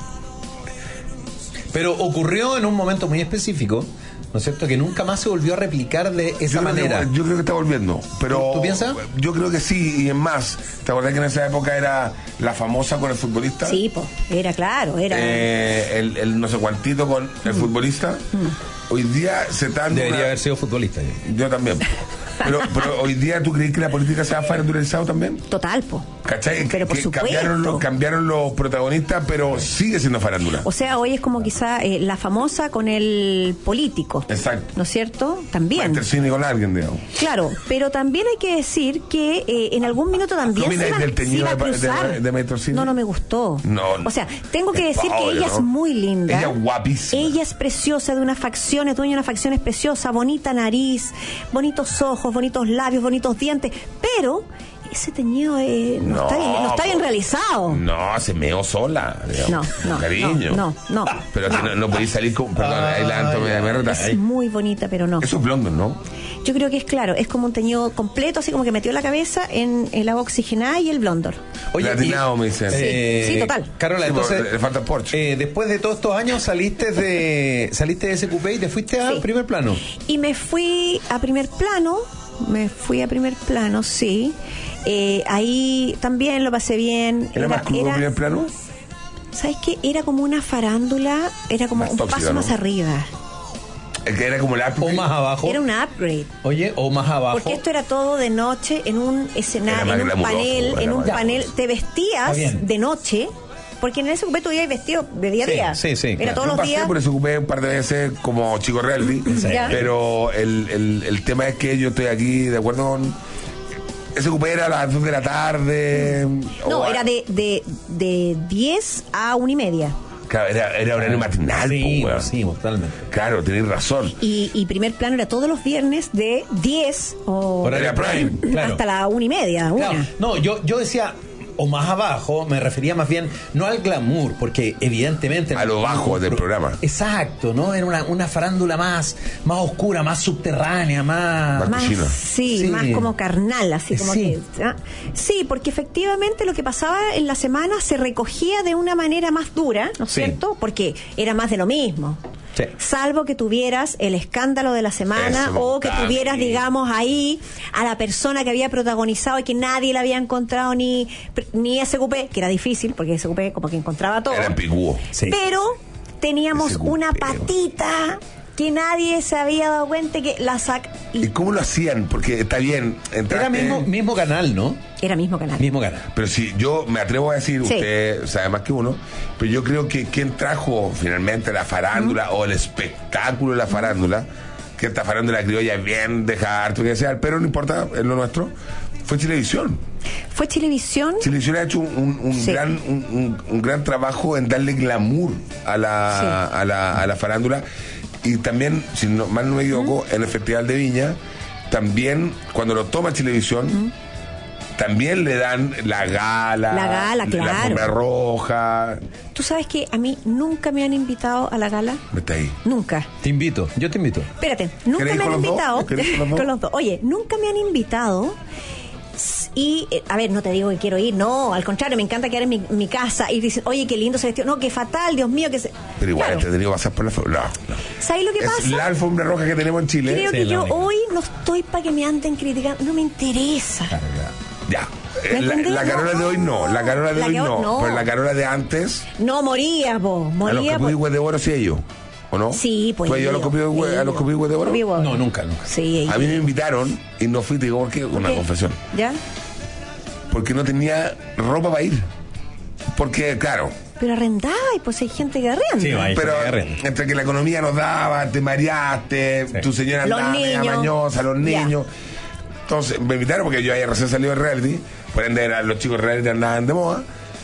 Pero ocurrió en un momento muy específico, ¿no es cierto? Que nunca más se volvió a replicar de esa yo manera. Que, yo creo que está volviendo. Pero ¿Tú, tú piensas? Yo creo que sí, y es más. ¿Te acordás que en esa época era la famosa con el futbolista? Sí, pues, era claro, era. Eh, el, el no sé cuantito con el mm. futbolista. Mm. Hoy día se está. Debería una... haber sido futbolista. Yo, yo también. Pero, pero hoy día, ¿tú crees que la política se ha farandulizado también? Total, po. ¿Cachai? Pero por que supuesto. Cambiaron los, cambiaron los protagonistas, pero sigue siendo farándula. O sea, hoy es como quizá eh, la famosa con el político. Exacto. ¿No es cierto? También. Cine con alguien, digamos. Claro, pero también hay que decir que eh, en algún minuto también se iba, del se iba a cruzar. De, de, de no, no me gustó. No. O sea, tengo que decir pobre, que ella ¿no? es muy linda. Ella es guapísima. Ella es preciosa, de unas facciones, dueña de unas facciones preciosas, bonita nariz, bonitos ojos, bonitos labios, bonitos dientes, pero ese teñido eh, no, no, está bien, no está bien realizado. No, se meó sola. Digamos, no, no, cariño. No, no. no pero no, no, no podéis salir con. Perdón, ahí la Anto me, me reta. Es muy bonita, pero no. Eso es blondo, ¿no? Yo creo que es claro, es como un teñido completo, así como que metió la cabeza en el agua oxigenada y el blondor. Oye, latinado, me dicen. Eh, sí, sí, total. Carola, sí, entonces. Le falta Porsche. Eh, después de todos estos años saliste de saliste de ese cupé y te fuiste a sí. primer plano. Y me fui a primer plano. Me fui a primer plano, sí. Eh, ahí también lo pasé bien. ¿Era, era más crudo era, primer plano? ¿Sabes qué? Era como una farándula, era como más un tóxica, paso ¿no? más arriba. El que era como el upgrade. O más abajo. Era un upgrade. Oye, o más abajo. Porque esto era todo de noche, en un escenario, en un panel, en un panel. Te vestías de noche. Porque en ese cupé tú ibas vestido de día a día. Sí, sí, sí. Era claro. todos Yo los pasé días. por ese cupé un par de veces como chico reality. Sí. Pero el, el, el tema es que yo estoy aquí de acuerdo con. Ese cupé era a las dos de la tarde. No, a... era de, de, de diez a una y media. Claro, era, era horario matinal. Sí, pues, sí, totalmente. Claro, tenés razón. Y, y primer plano era todos los viernes de diez o horario prime. Claro. Hasta la una y media. Una. Claro. No, yo, yo decía. O más abajo, me refería más bien no al glamour, porque evidentemente a lo bajo del programa. Exacto, ¿no? Era una, una farándula más, más oscura, más subterránea, más, más sí, sí, más como carnal, así como sí. que ¿ah? Sí, porque efectivamente lo que pasaba en la semana se recogía de una manera más dura, ¿no es sí. cierto? Porque era más de lo mismo. Sí. Salvo que tuvieras el escándalo de la semana Eso me o que gustaba, tuvieras, sí. digamos, ahí a la persona que había protagonizado y que nadie le había encontrado ni, ni S Q P, que era difícil porque S Q P como que encontraba todo. Era ambiguo. Sí. Pero teníamos S Q P. una patita que nadie se había dado cuenta que la sac... ¿Y cómo lo hacían? Porque está bien, entraste... Era mismo, mismo canal, ¿no? Era mismo canal. Mismo canal. Pero si yo me atrevo a decir, Sí. usted sabe más que uno, pero yo creo que quien trajo finalmente la farándula o el espectáculo de la farándula, que esta farándula criolla es bien deja harto que desear, pero no importa, es lo nuestro, fue Chilevisión. Fue Chilevisión. Chilevisión ha hecho un, un, un Sí. gran un, un- un gran trabajo en darle glamour a la, Sí. a la, a la farándula. Y también, si no, mal no me equivoco, en el Festival de Viña, también cuando lo toma Chilevisión, también le dan la gala, La gala, la claro. alfombra roja. Tú sabes que a mí nunca me han invitado a la gala. Vete ahí. Nunca. Te invito, yo te invito. Espérate, nunca ¿Querés me con han los dos? invitado. ¿Querés con los dos? Con los dos. Oye, nunca me han invitado. Y, eh, a ver, no te digo que quiero ir, no, al contrario, me encanta quedar en mi, mi casa y dicen, oye, qué lindo se vestió. No, qué fatal, Dios mío, que se. Pero igual Claro. te tenido que pasar por la alfombra. No, no. ¿Sabes lo que Es pasa? la alfombra roja que tenemos en Chile. Creo Sí, que la yo única. hoy no estoy para que me anden criticando, no me interesa. Ya. ¿Me Eh, La, entendés? la Carola de hoy no, la Carola de La hoy que hoy no, no. pero la Carola de antes, No moría, vos, a los moría. que por- Sí, pues. ¿Tú has ido a los yo, Copihue- a los yo. Copihue de oro? Copihue. No, nunca, nunca. Sí, A mí me invitaron y no fui, te digo, ¿por qué? Una ¿Qué? confesión. ¿Ya? Porque no tenía ropa para ir. Porque, claro, Pero arrendaba y pues hay gente que arrenda. Sí, vaya. pero que agarren. entre que la economía nos daba, te mareaste, Sí. tu señora Los andaba media niños. mañosa, los Ya. niños. Entonces, me invitaron porque yo había recién salido de reality, por ende eran los chicos de reality andaban de moda.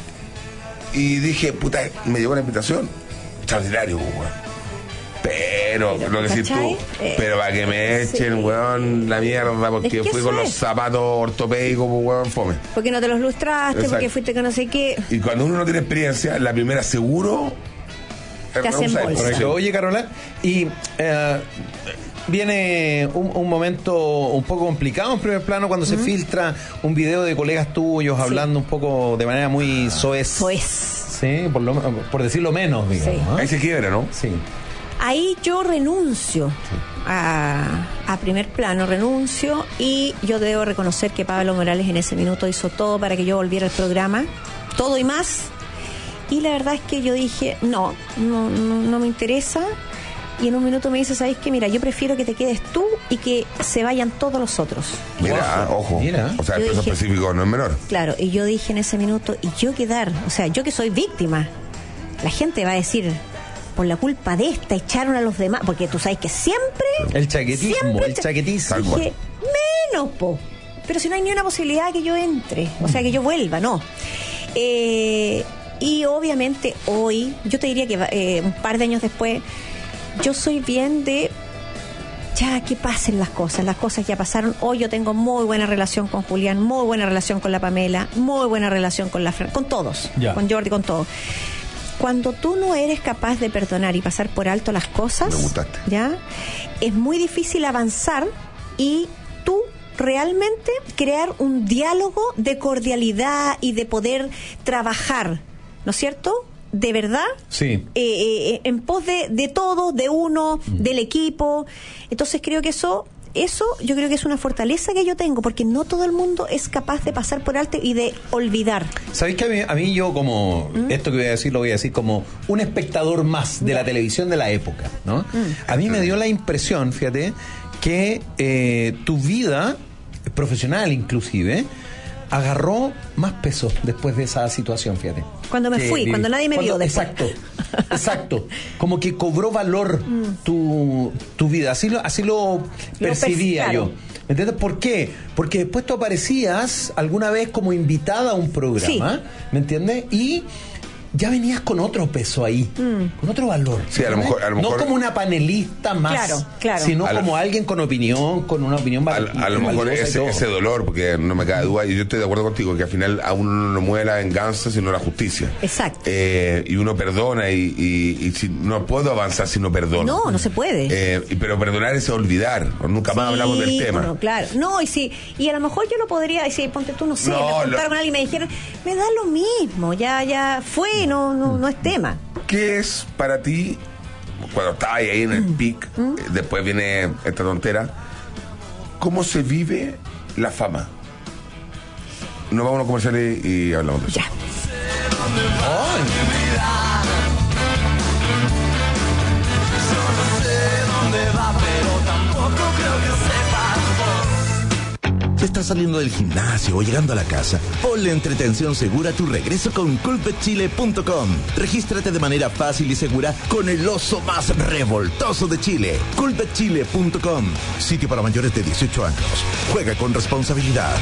Y dije, puta, me llegó la invitación. Extraordinario, weón. Pero, Pero, lo que decís tú, ¿cachai? Eh, pero para que me echen, sí. weón, la mierda, porque Es que fui eso con los es. zapatos ortopédicos, pues, weón, fome. Porque no te los lustraste, Exacto. porque fuiste con no sé qué. Y cuando uno no tiene experiencia, la primera seguro... Te hacen rehúsa, bolsa. Correcto. Oye, Carola, y eh, viene un, un momento un poco complicado en primer plano cuando se filtra un video de colegas tuyos hablando un poco de manera muy soez. Pues. Sí, por, lo, por decirlo menos, digamos. Sí. ¿no? Ahí se quiebra, ¿no? Sí. Ahí yo renuncio a, a primer plano, renuncio y yo debo reconocer que Pablo Morales en ese minuto hizo todo para que yo volviera al programa, todo y más. Y la verdad es que yo dije, no, no, no, no me interesa. Y en un minuto me dice, ¿sabes qué? Mira, yo prefiero que te quedes tú y que se vayan todos los otros. Mira, Ojo, ojo. mira. O sea, el Yo peso dije- específico no es menor. Claro, y yo dije en ese minuto, y yo quedar, o sea, yo que soy víctima, la gente va a decir, por la culpa de esta echaron a los demás, porque tú sabes que siempre... El chaquetismo, siempre el cha- chaquetismo. Tal cual. Dije, menos, po. Pero si no hay ni una posibilidad que yo entre, o sea, que yo vuelva, no. Eh, y obviamente hoy, yo te diría que eh, un par de años después, yo soy bien de... Ya, que pasen las cosas, las cosas ya pasaron. Hoy yo tengo muy buena relación con Julián, muy buena relación con la Pamela, muy buena relación con la Fran, con todos, Ya. con Jordi, con todos. Cuando tú no eres capaz de perdonar y pasar por alto las cosas, Me gustaste. ¿ya? Es muy difícil avanzar y tú realmente crear un diálogo de cordialidad y de poder trabajar, ¿no es cierto? De verdad, Sí. eh, eh, en pos de, de todo, de uno, del equipo. Entonces creo que eso, eso yo creo que es una fortaleza que yo tengo, porque no todo el mundo es capaz de pasar por alto y de olvidar. ¿Sabéis que a mí, a mí yo como, esto que voy a decir lo voy a decir como un espectador más de la televisión de la época, ¿no? A mí me dio la impresión, fíjate, que eh, tu vida profesional inclusive agarró más peso después de esa situación, fíjate. Cuando me Que fui, viví. cuando nadie me vio después. Exacto, exacto. Como que cobró valor tu, tu vida, así lo, así lo percibía perci- yo. claro. ¿Me entiendes por qué? Porque después tú aparecías alguna vez como invitada a un programa, ¿me entiendes? Y ya venías con otro peso ahí, con otro valor. Sí, a lo ¿entiendes? mejor- a lo mejor- no como una panelista más, Claro, claro. sino A lo- como alguien con opinión, con una opinión A, val- a lo mejor valiosa y ese, todo. ese dolor, porque no me cabe duda, y yo estoy de acuerdo contigo, que al final a uno no lo mueve la venganza, sino la justicia. Exacto. Eh, y uno perdona, y, y, y si, no puedo avanzar si no perdono. No, no se puede. Eh, y- pero perdonar es olvidar, nunca más Sí, hablamos del tema. bueno, claro. No, y sí, y a lo mejor yo lo podría decir, ponte tú, no sé, No, me juntaron lo- con alguien y me dijeron, me da lo mismo, ya, ya fue, no, no, no es tema. ¿Qué es para ti cuando estaba ahí en el pic, ¿Mm? eh, después viene esta tontera, ¿cómo se vive la fama? Nos vamos a comerciales y, y hablamos de eso. Ya. ¿Estás saliendo del gimnasio o llegando a la casa? Ponle entretención segura a tu regreso con culpet chile punto com. Regístrate de manera fácil y segura con el oso más revoltoso de Chile. culpet chile punto com. Sitio para mayores de dieciocho años. Juega con responsabilidad.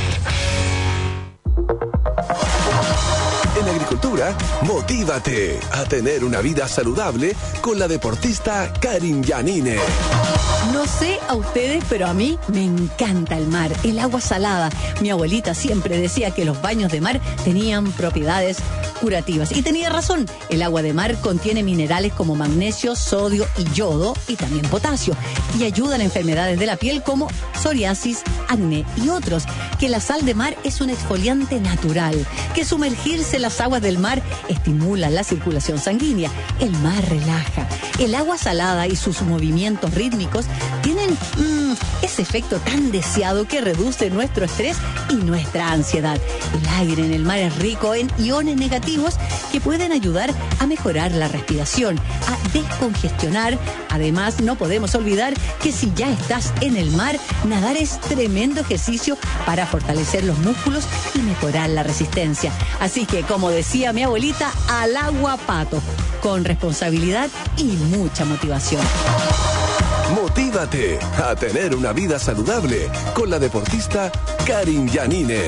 En agricultura, motívate a tener una vida saludable con la deportista Karin Yanine. No sé a ustedes, pero a mí me encanta el mar, el agua salada. Mi abuelita siempre decía que los baños de mar tenían propiedades curativas. Y tenía razón, el agua de mar contiene minerales como magnesio, sodio y yodo, y también potasio, y ayudan a enfermedades de la piel como psoriasis, acné y otros. Que la sal de mar es un exfoliante natural, que sumergirse en las aguas del mar estimula la circulación sanguínea. El mar relaja. El agua salada y sus movimientos rítmicos tienen mmm, ese efecto tan deseado que reduce nuestro estrés y nuestra ansiedad. El aire en el mar es rico en iones negativos que pueden ayudar a mejorar la respiración, a descongestionar. Además, no podemos olvidar que si ya estás en el mar, nadar es tremendo ejercicio para fortalecer los músculos y mejorar la resistencia. Así que, como decía mi abuelita, al agua pato, con responsabilidad y mucha motivación. Motívate a tener una vida saludable con la deportista Karin Yanine.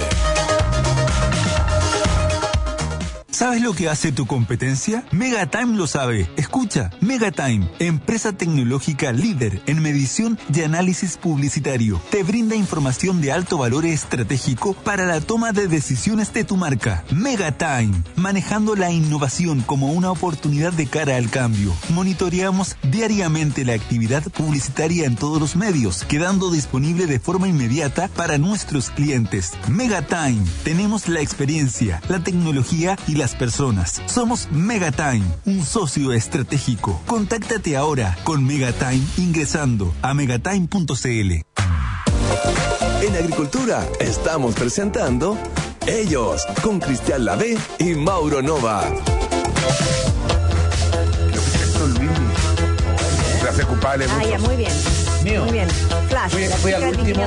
¿Sabes lo que hace tu competencia? Megatime lo sabe. Escucha, Megatime, empresa tecnológica líder en medición y análisis publicitario, te brinda información de alto valor estratégico para la toma de decisiones de tu marca. Megatime, manejando la innovación como una oportunidad de cara al cambio. Monitoreamos diariamente la actividad publicitaria en todos los medios, quedando disponible de forma inmediata para nuestros clientes. Megatime, tenemos la experiencia, la tecnología y las personas. Somos Megatime, un socio estratégico. Contáctate ahora con Megatime ingresando a megatime punto c l. En agricultura estamos presentando Ellos con Cristian Lavé y Mauro Nova. Esto es Luis. Gracias, culpable. Ah, ya, muy bien. Mío. Muy bien. Flash. Fui, fui al último,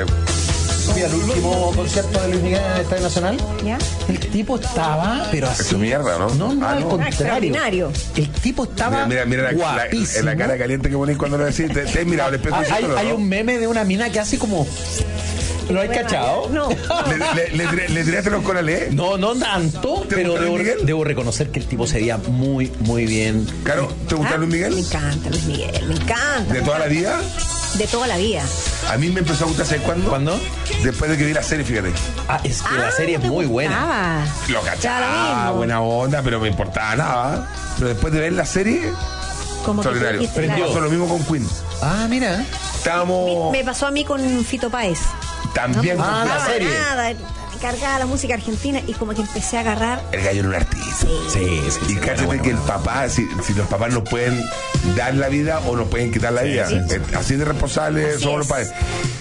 fui al último concierto de Luis Miguel en el Estadio Nacional. ¿Ya? El tipo estaba, pero así. Eso es mierda, ¿no? No, no, Ah, al no. contrario. Extraordinario. El tipo estaba Mira, mira, mira la, la, guapísimo. la cara caliente que ponéis cuando lo decís. Te, te he mirado al espejo. Ah, hay, diciéndolo, hay ¿no? un meme de una mina que hace como... ¿Lo hay cachado? No. ¿Le, le, le, tiré- le tiraste los corales? No, no tanto, ¿Te pero gusta debo, Luis Miguel? debo reconocer que el tipo se veía muy, muy bien. Claro, ¿te gusta Ah, Luis Miguel? Me encanta Luis Miguel, me encanta. ¿De toda la vida? De toda la vida. A mí me empezó a gustar, ¿sabes cuándo? ¿Cuándo? Después de que vi la serie, fíjate. Ah, es que la Ah, serie ¿no es te muy buena. gustaba? Lo Ya, lo cachaba, mismo. buena onda, pero me importaba nada. Pero después de ver la serie, Como que extraordinario. tú dijiste, Pasó lo mismo con Queen. Ah, mira. Estábamos Me pasó a mí con Fito Páez. también No, con Ah, no la pasaba serie. nada, me cargaba la música argentina y como que empecé a agarrar. El gallo era un artista. Sí, sí. Y cállate que el papá, si, si los papás nos pueden dar la vida o nos pueden quitar la vida. sí, Eh, Así de responsables Así somos es. los padres.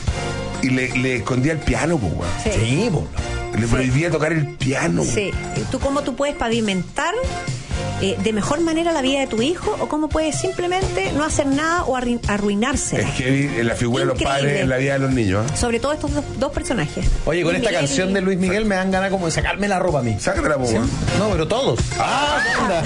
Y le, le escondía el piano, pues, weón. Sí. Sí, po. Le prohibía tocar el piano. Sí. ¿Tú cómo tú puedes pavimentar eh, de mejor manera la vida de tu hijo o cómo puedes simplemente no hacer nada o arru- arruinársela? Es que en la figura de los Increíble. padres en la vida de los niños. ¿eh? Sobre todo estos dos, dos personajes. Oye, con Luis esta Miguel canción y- de Luis Miguel me dan ganas como de sacarme la ropa a mí. Sácatela, pues, weón. No, pero todos. Ah, onda.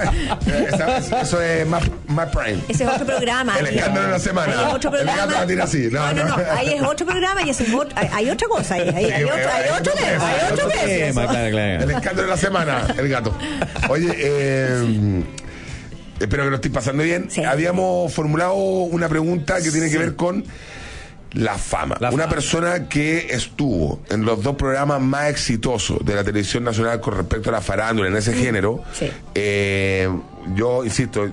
Esa- Eso es más, más prime. Ese es otro programa. El escándalo de la semana. Ahí es otro El programa. gato la tira así. No, No, no, no. Ahí es otro programa y ese es otro- hay, hay otra cosa. Ahí, hay, hay Sí, otro, hay hay otro otro tema. tema, Hay hay otro otro tema. tema, claro, claro. El escándalo de la semana, el gato. Oye, eh, espero que lo estéis pasando bien. Sí. Habíamos formulado una pregunta que tiene que ver con la fama. La una fama. persona que estuvo en los dos programas más exitosos de la televisión nacional con respecto a la farándula en ese género. Sí. Eh, yo insisto,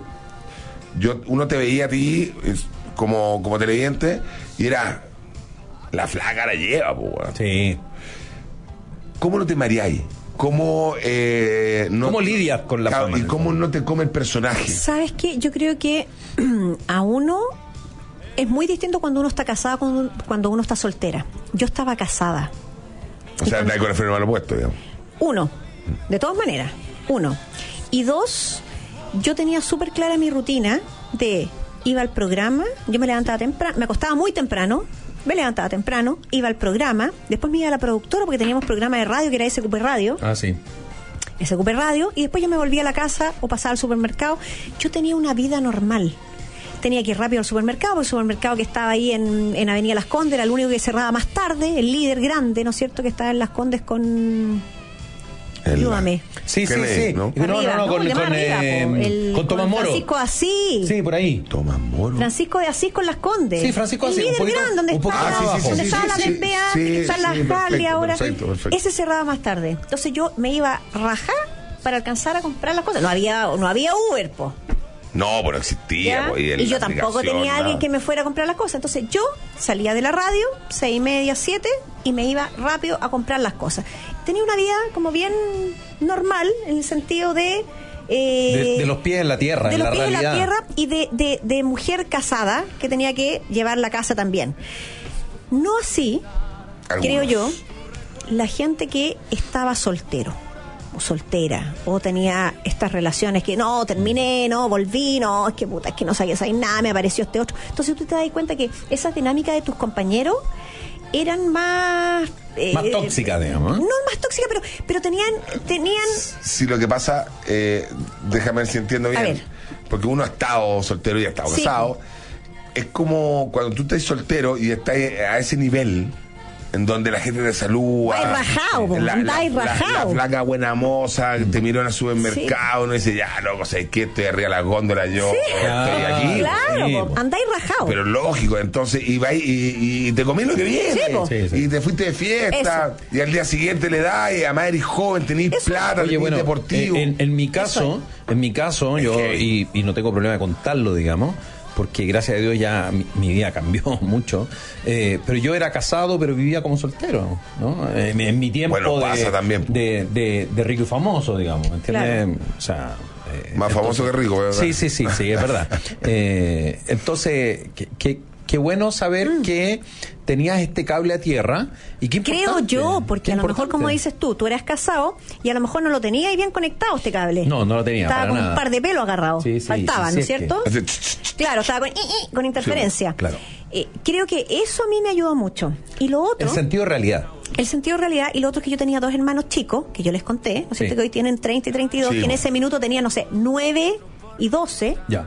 yo uno te veía a ti es, como, como televidente y era la flaca la lleva, po, weón. Sí. ¿Cómo lo te mareáis? cómo eh, no, ¿Cómo lidias con la claro, fama? y cómo no te come el personaje. ¿Sabes qué? Yo creo que a uno es muy distinto cuando uno está casada cuando, cuando uno está soltera. Yo estaba casada. O sea, andai con el freno mal puesto, digamos. Uno, de todas maneras, uno. Y dos, yo tenía súper clara mi rutina de iba al programa, yo me levantaba temprano, me acostaba muy temprano, me levantaba temprano, iba al programa, después me iba a la productora porque teníamos programa de radio que era S Q P Radio. Ah, sí. S Q P Radio, y después yo me volvía a la casa o pasaba al supermercado. Yo tenía una vida normal. Tenía que ir rápido al supermercado, porque el supermercado que estaba ahí en, en Avenida Las Condes era el único que cerraba más tarde, el líder grande, ¿no es cierto?, que estaba en Las Condes con... El- Ayúdame. Sí, sí, Kennedy, sí. ¿no? No, no, Arriba, no, con, de más con, arriba, eh, po, el- con Tomás Moro. Francisco Asís. Sí, por ahí. Tomás Moro. Francisco de Asís con Las Condes. Sí, Francisco el Asís, un líder poquito- grande, donde un poquito está, más abajo. donde Sí, estaba sí, la sí, D P A, sí, donde están sí, las perfecto, Harley ahora. perfecto, perfecto. Ese cerraba más tarde. Entonces yo me iba a rajar para alcanzar a comprar las cosas. No había, no había Uber, po. No, pero existía. ¿Ya? po, el- Y yo la tampoco aplicación, tenía alguien nada. que me fuera a comprar las cosas. Entonces yo salía de la radio, seis y media, siete, y me iba rápido a comprar las cosas. Tenía una vida como bien normal, en el sentido de... eh, De, de los pies en la tierra, de en los la pies en realidad. la tierra y de, de, de mujer casada que tenía que llevar la casa también. No así, Algunos. creo yo, la gente que estaba soltero o soltera o tenía estas relaciones que no, terminé, no, volví, no, es que puta, es que no sabía saber nada, me apareció este otro. Entonces tú te das cuenta que esas dinámicas de tus compañeros eran más... eh, Más tóxicas, digamos. ¿eh? No más tóxicas, pero, pero tenían... tenían Si lo que pasa, eh, déjame ver si entiendo bien. A ver. Porque uno ha estado soltero y ha estado Sí. casado. Es como cuando tú estás soltero y estás a ese nivel en donde la gente te saluda. Vais rajado, po, la, la, andáis la- rajado. la flaca buena moza, te miró en el supermercado, uno dice, ya, loco, ¿sabes qué? Estoy arriba de la góndola, yo Sí. estoy aquí. Claro, Sí, po, po. andáis rajado. Pero lógico, entonces, y, va y, y, y te comí lo que viene. Sí, po. Sí, sí. Y te fuiste de fiesta. Y al día siguiente le das, y además eres joven, tenés Eso. plata, Oye, tenés bueno, deportivo. en, en mi caso, en mi caso, yo, que- y, y no tengo problema de contarlo, digamos, porque gracias a Dios ya mi, mi vida cambió mucho, eh, pero yo era casado, pero vivía como soltero, ¿no? Eh, en, en mi tiempo Bueno, de, pasa también. de, de, de rico y famoso, digamos, ¿me entiendes? O sea... eh, Más famoso que rico, ¿verdad? Sí, sí, sí, sí, es verdad. Eh, entonces, qué, qué, qué bueno saber que tenías este cable a tierra y qué Creo importante, yo, porque qué a lo mejor, importante. como dices tú, tú eras casado y a lo mejor no lo tenías bien conectado este cable. No, no lo tenía, Estaba para con nada. un par de pelos agarrados. Sí, sí, Faltaba, sí, ¿no es sí, es cierto? Hace ch, ch, ch. Claro, estaba con, i, i, con interferencia. Sí, claro. Eh, creo que eso a mí me ayudó mucho. Y lo otro... El sentido de realidad. El sentido de realidad, y lo otro es que yo tenía dos hermanos chicos, que yo les conté, ¿no es cierto? Sí. Que hoy tienen treinta y treinta y dos, Sí, que en mo. ese minuto tenían, no sé, nueve y doce, Ya.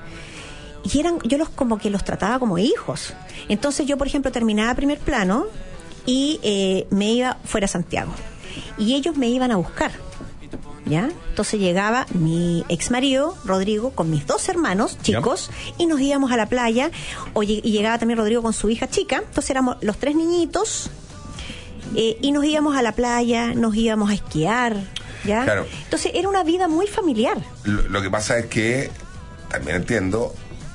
y eran, yo los como que los trataba como hijos. Entonces yo, por ejemplo, terminaba primer plano y eh, me iba fuera a Santiago. Y ellos me iban a buscar, ¿ya? Entonces llegaba mi ex marido, Rodrigo, con mis dos hermanos chicos, y nos íbamos a la playa, o lle- y llegaba también Rodrigo con su hija chica, entonces éramos los tres niñitos, eh, y nos íbamos a la playa, nos íbamos a esquiar, ¿ya? Claro. Entonces era una vida muy familiar. Lo, lo que pasa es que también entiendo,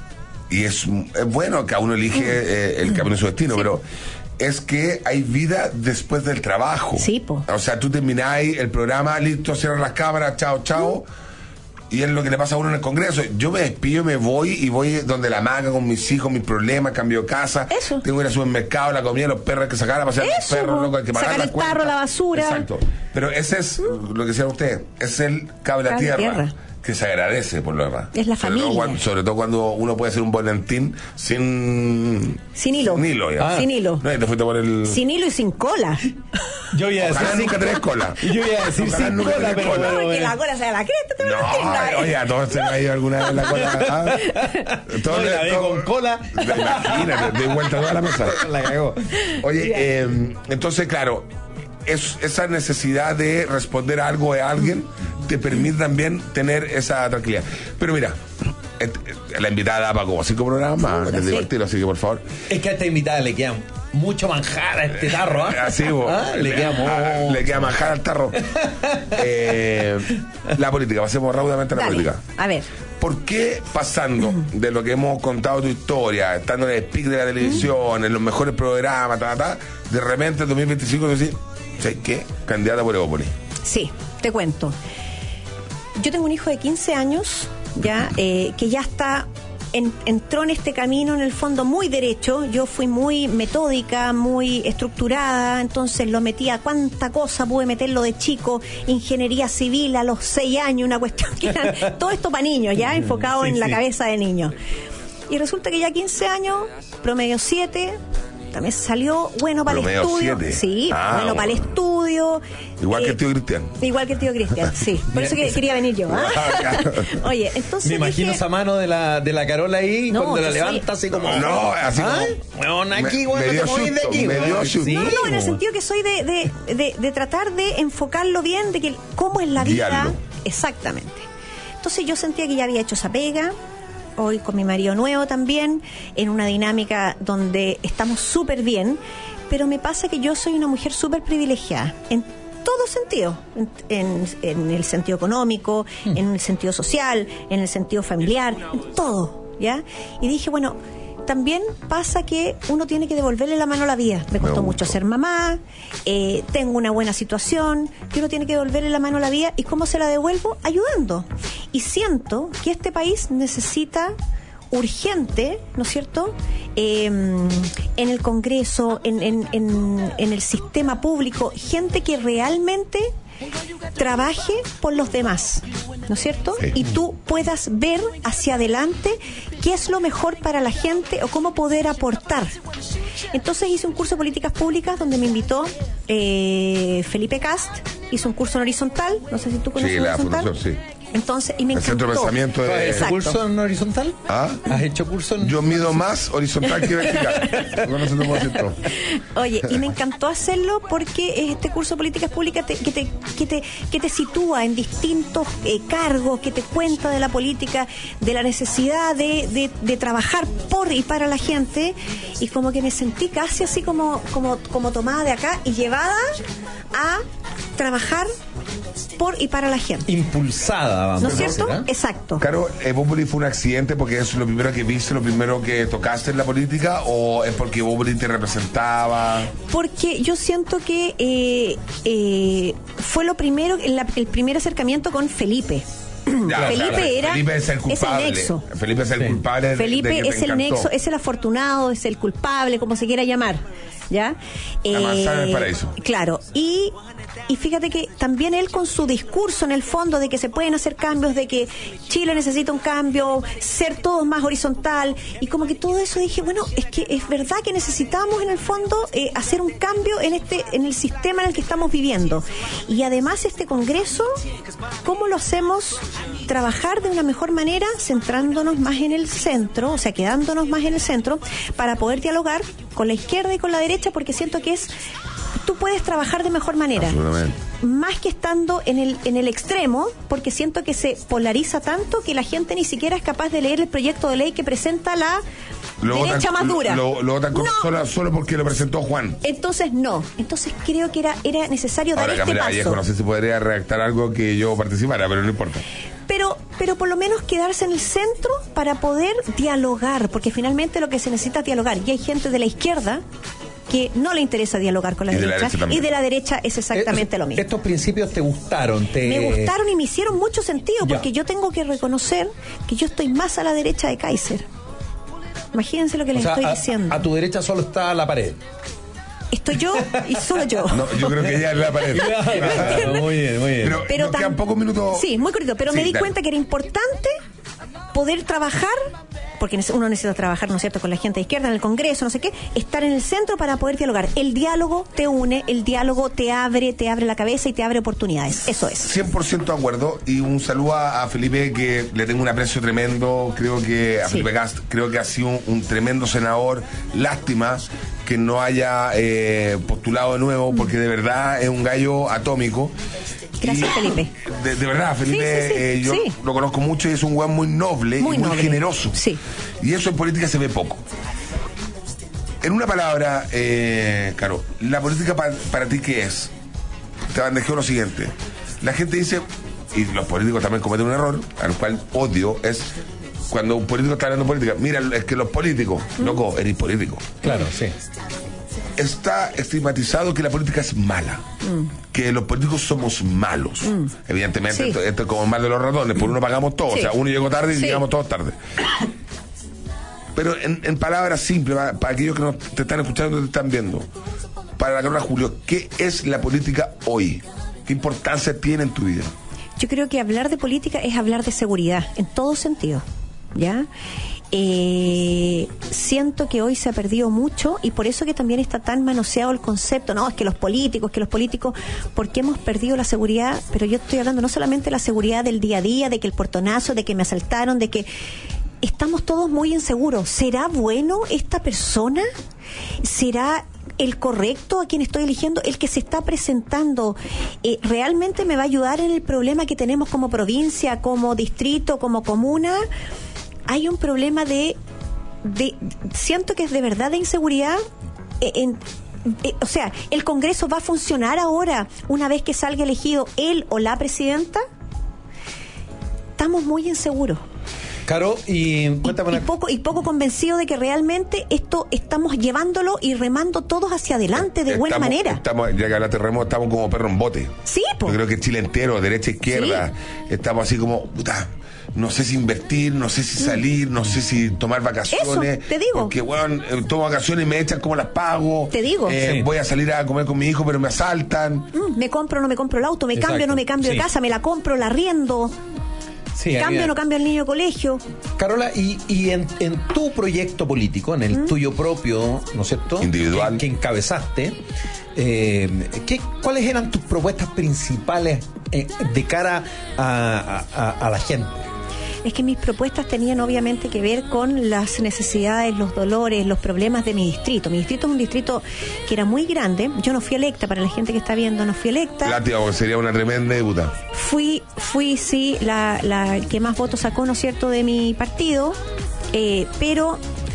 y es, es bueno que a uno elige eh, el camino de su destino, pero es que hay vida después del trabajo. Sí, po. O sea, tú termináis el programa, listo, cierras las cámaras, chao, chao. Y es lo que le pasa a uno en el Congreso. Yo me despido, me voy y voy donde la maga con mis hijos, mis problemas, cambio de casa. Eso. Tengo que ir al supermercado, la comida, los perros hay que sacar a pasear a los Eso, perros, po. loco, hay que pagar Sacar la el cuenta. tarro, la basura. Exacto. Pero ese es lo que decían ustedes, es el cable a Cable a tierra, tierra. que se agradece por lo demás. Es la Sobre todo familia. cuando- sobre todo cuando uno puede hacer un volantín sin... Sin hilo. Sin hilo, ya. Ah. Sin hilo. No, y te fuiste por el... Sin hilo y sin cola. Yo voy a Ojalá decir nunca sin- tenés cola. Yo voy a decir Ojalá sin nunca cola, tenés pero, cola. pero, No, que eh, la cola sea la cresta, tú me lo No, entiendes. oye, a todos se le ha ido alguna vez la cola. ¿ah? Todo no, y le- la vi todo- con cola. Imagínate, de vuelta toda la mesa. La cagó. Oye, eh, entonces, claro, es, esa necesidad de responder a algo de alguien te permite también tener esa tranquilidad. Pero mira, et- et- la invitada da para como cinco programas más, les digo al tiro, así que por favor. Es que a esta invitada le queda mucho manjar a este tarro, ¿ah? Así, vos. Ah, le queda Ah, mucho. le queda manjar al tarro. Eh, la política, pasemos rápidamente a la Dale, política. a ver. ¿Por qué pasando de lo que hemos contado tu historia, estando en el pic de la televisión, en los mejores programas, ta, ta, de repente en dos mil veinticinco tú decís, ¿sabes qué? Candidata por Evópolis. Sí, te cuento. Yo tengo un hijo de quince años, ya, eh, que ya está... En, entró en este camino en el fondo muy derecho. Yo fui muy metódica, muy estructurada, entonces lo metía, cuánta cosa pude meterlo de chico, ingeniería civil a los seis años, una cuestión que era todo esto para niños, ya enfocado sí, en sí. la cabeza de niños. Y resulta que ya quince años, promedio siete, también salió bueno para promedio el estudio. siete. Sí, ah, bueno, bueno para el estudio. Igual eh, que el tío Cristian. Igual que el tío Cristian, sí. Por eso que quería venir yo. ¿eh? Oye, entonces. Me imagino dije, esa mano de la, de la Carola ahí, no, cuando la levanta así como. No, así como. Bueno, aquí, bueno, me, me te moví de aquí. Me dio sí, no, no, en el sentido que soy de, de, de, de tratar de enfocarlo bien, de que cómo es la vida. Guiarlo. Exactamente. Entonces yo sentía que ya había hecho esa pega. Hoy con mi marido nuevo también, en una dinámica donde estamos súper bien, pero me pasa que yo soy una mujer súper privilegiada, en todo sentido, en, en, en el sentido económico, mm. en el sentido social, en el sentido familiar, en todo, ¿ya? Y dije, bueno, también pasa que uno tiene que devolverle la mano a la vida. Me costó mucho ser mamá, eh, tengo una buena situación, que uno tiene que devolverle la mano a la vida. ¿Y cómo se la devuelvo? Ayudando. Y siento que este país necesita urgente, ¿no es cierto?, eh, en el Congreso, en, en, en, en el sistema público, gente que realmente trabaje por los demás, ¿no es cierto? Sí. Y tú puedas ver hacia adelante qué es lo mejor para la gente o cómo poder aportar. Entonces hice un curso de políticas públicas donde me invitó eh, Felipe Cast, hizo un curso en horizontal, no sé si tú conoces sí, la horizontal. Fundación, sí. Entonces, y me el encantó. Centro de Pensamiento de... ¿Has hecho curso en horizontal? ¿Ah? ¿Has hecho curso en...? Yo mido más horizontal que vertical. No se te puedo decir todo. Oye, y me encantó hacerlo porque este curso de políticas públicas te, que, te, que, te, que te sitúa en distintos eh, cargos, que te cuenta de la política, de la necesidad de, de, de trabajar por y para la gente, y como que me sentí casi así como, como, como tomada de acá y llevada a trabajar por y para la gente. Impulsada, vamos. ¿No es cierto? ¿Será? Exacto. Caro, ¿Evópolis fue un accidente porque es lo primero que viste, lo primero que tocaste en la política, o es porque Evópolis te representaba? Porque yo siento que eh, eh, fue lo primero, el, el primer acercamiento con Felipe. Ya, Felipe claro, era Felipe es el culpable. Es el nexo. Felipe es el sí. culpable de, Felipe de que es te el encantó. nexo, es el afortunado, es el culpable, como se quiera llamar, ¿ya? La manzana del paraíso. Claro, y y fíjate que también él con su discurso en el fondo de que se pueden hacer cambios, de que Chile necesita un cambio, ser todos más horizontal, y como que todo eso dije, bueno, es que es verdad que necesitamos en el fondo eh, hacer un cambio en este en el sistema en el que estamos viviendo. Y además este congreso, ¿cómo lo hacemos trabajar de una mejor manera, centrándonos más en el centro, o sea, quedándonos más en el centro, para poder dialogar con la izquierda y con la derecha, porque siento que es tú puedes trabajar de mejor manera, más que estando en el en el extremo, porque siento que se polariza tanto que la gente ni siquiera es capaz de leer el proyecto de ley que presenta la lo derecha votan, más dura. Lo, lo votan no. solo, solo porque lo presentó Juan. Entonces no. Entonces creo que era era necesario Ahora, dar este Camila paso. Vallejo, no sé si podría redactar algo que yo participara, pero no importa. Pero, pero por lo menos quedarse en el centro para poder dialogar, porque finalmente lo que se necesita es dialogar. Y hay gente de la izquierda que no le interesa dialogar con la, y derecha, de la derecha y de la derecha es exactamente eh, lo mismo. ¿Estos principios te gustaron? Te... Me gustaron y me hicieron mucho sentido, ya. porque yo tengo que reconocer que yo estoy más a la derecha de Kaiser. Imagínense lo que les o sea, estoy a, diciendo. A tu derecha solo está la pared. Estoy yo y solo yo. No, yo creo que ella es la pared. Claro, muy bien, muy bien. Pero, pero nos tan, quedan pocos minutos. Sí, muy cortito. Pero sí, me di dale. cuenta que era importante poder trabajar, porque uno necesita trabajar, ¿no es cierto?, con la gente de izquierda en el Congreso, no sé qué, estar en el centro para poder dialogar. El diálogo te une, el diálogo te abre, te abre la cabeza y te abre oportunidades. Eso es. cien por ciento de acuerdo. Y un saludo a, a Felipe, que le tengo un aprecio tremendo. Creo que a sí. Felipe Cast, creo que ha sido un, un tremendo senador. Lástima que no haya eh, postulado de nuevo, porque de verdad es un gallo atómico. Gracias, y, Felipe. De, de verdad, Felipe, sí, sí, sí, eh, yo sí. lo conozco mucho y es un weón muy noble muy y muy noble. generoso. Sí. Y eso en política se ve poco. En una palabra, eh, Caro, ¿la política pa, para ti qué es? Te bandejeo lo siguiente. La gente dice, y los políticos también cometen un error, al cual odio, es cuando un político está hablando de política. Mira, es que los políticos, mm. loco, eres político. Claro, sí. está estigmatizado que la política es mala, mm. que los políticos somos malos. Mm. Evidentemente, sí. esto, esto es como el mal de los ratones, por uno pagamos todo, sí. o sea, uno llegó tarde y sí. llegamos todos tarde. Pero en, en palabras simples, para, para aquellos que nos te están escuchando y te están viendo, para la Carola Julio, ¿qué es la política hoy? ¿Qué importancia tiene en tu vida? Yo creo que hablar de política es hablar de seguridad, en todo sentido, ¿ya? Eh, siento que hoy se ha perdido mucho y por eso que también está tan manoseado el concepto, no, es que los políticos, que los políticos, porque hemos perdido la seguridad, pero yo estoy hablando no solamente de la seguridad del día a día, de que el portonazo, de que me asaltaron, de que estamos todos muy inseguros. ¿Será bueno esta persona? ¿Será el correcto a quien estoy eligiendo? ¿El que se está presentando eh, realmente me va a ayudar en el problema que tenemos como provincia, como distrito, como comuna? Hay un problema de, de siento que es de verdad de inseguridad. Eh, en, eh, o sea, ¿el Congreso va a funcionar ahora una vez que salga elegido él o la presidenta? Estamos muy inseguros. Caro, y cuéntame y, y poco y poco convencido de que realmente esto estamos llevándolo y remando todos hacia adelante de estamos, buena manera. Estamos, ya que hablaste de remo, estamos como perro en bote. Sí, po. Yo creo que Chile entero, derecha, izquierda, sí. estamos así como, puta, no sé si invertir, no sé si salir, no sé si tomar vacaciones. Eso, te digo. Porque, bueno, tomo vacaciones y me echan como las pago. Te digo. Eh, sí. Voy a salir a comer con mi hijo, pero me asaltan. Mm, me compro o no me compro el auto, me Exacto. cambio o no me cambio sí. de casa, me la compro, la arriendo. Sí, ¿cambio o no cambio el niño de colegio? Carola, y, y en, en tu proyecto político, en el ¿Mm? tuyo propio, ¿no es cierto? Individual. Que, que encabezaste, eh, ¿qué, ¿cuáles eran tus propuestas principales eh, de cara a, a, a la gente? Es que mis propuestas tenían obviamente que ver con las necesidades, los dolores, los problemas de mi distrito. Mi distrito es un distrito que era muy grande. Yo no fui electa, para la gente que está viendo, no fui electa. Látiga, porque sería una tremenda diputada. Fui, fui sí, la, la que más votos sacó, ¿no es cierto?, de mi partido, eh, pero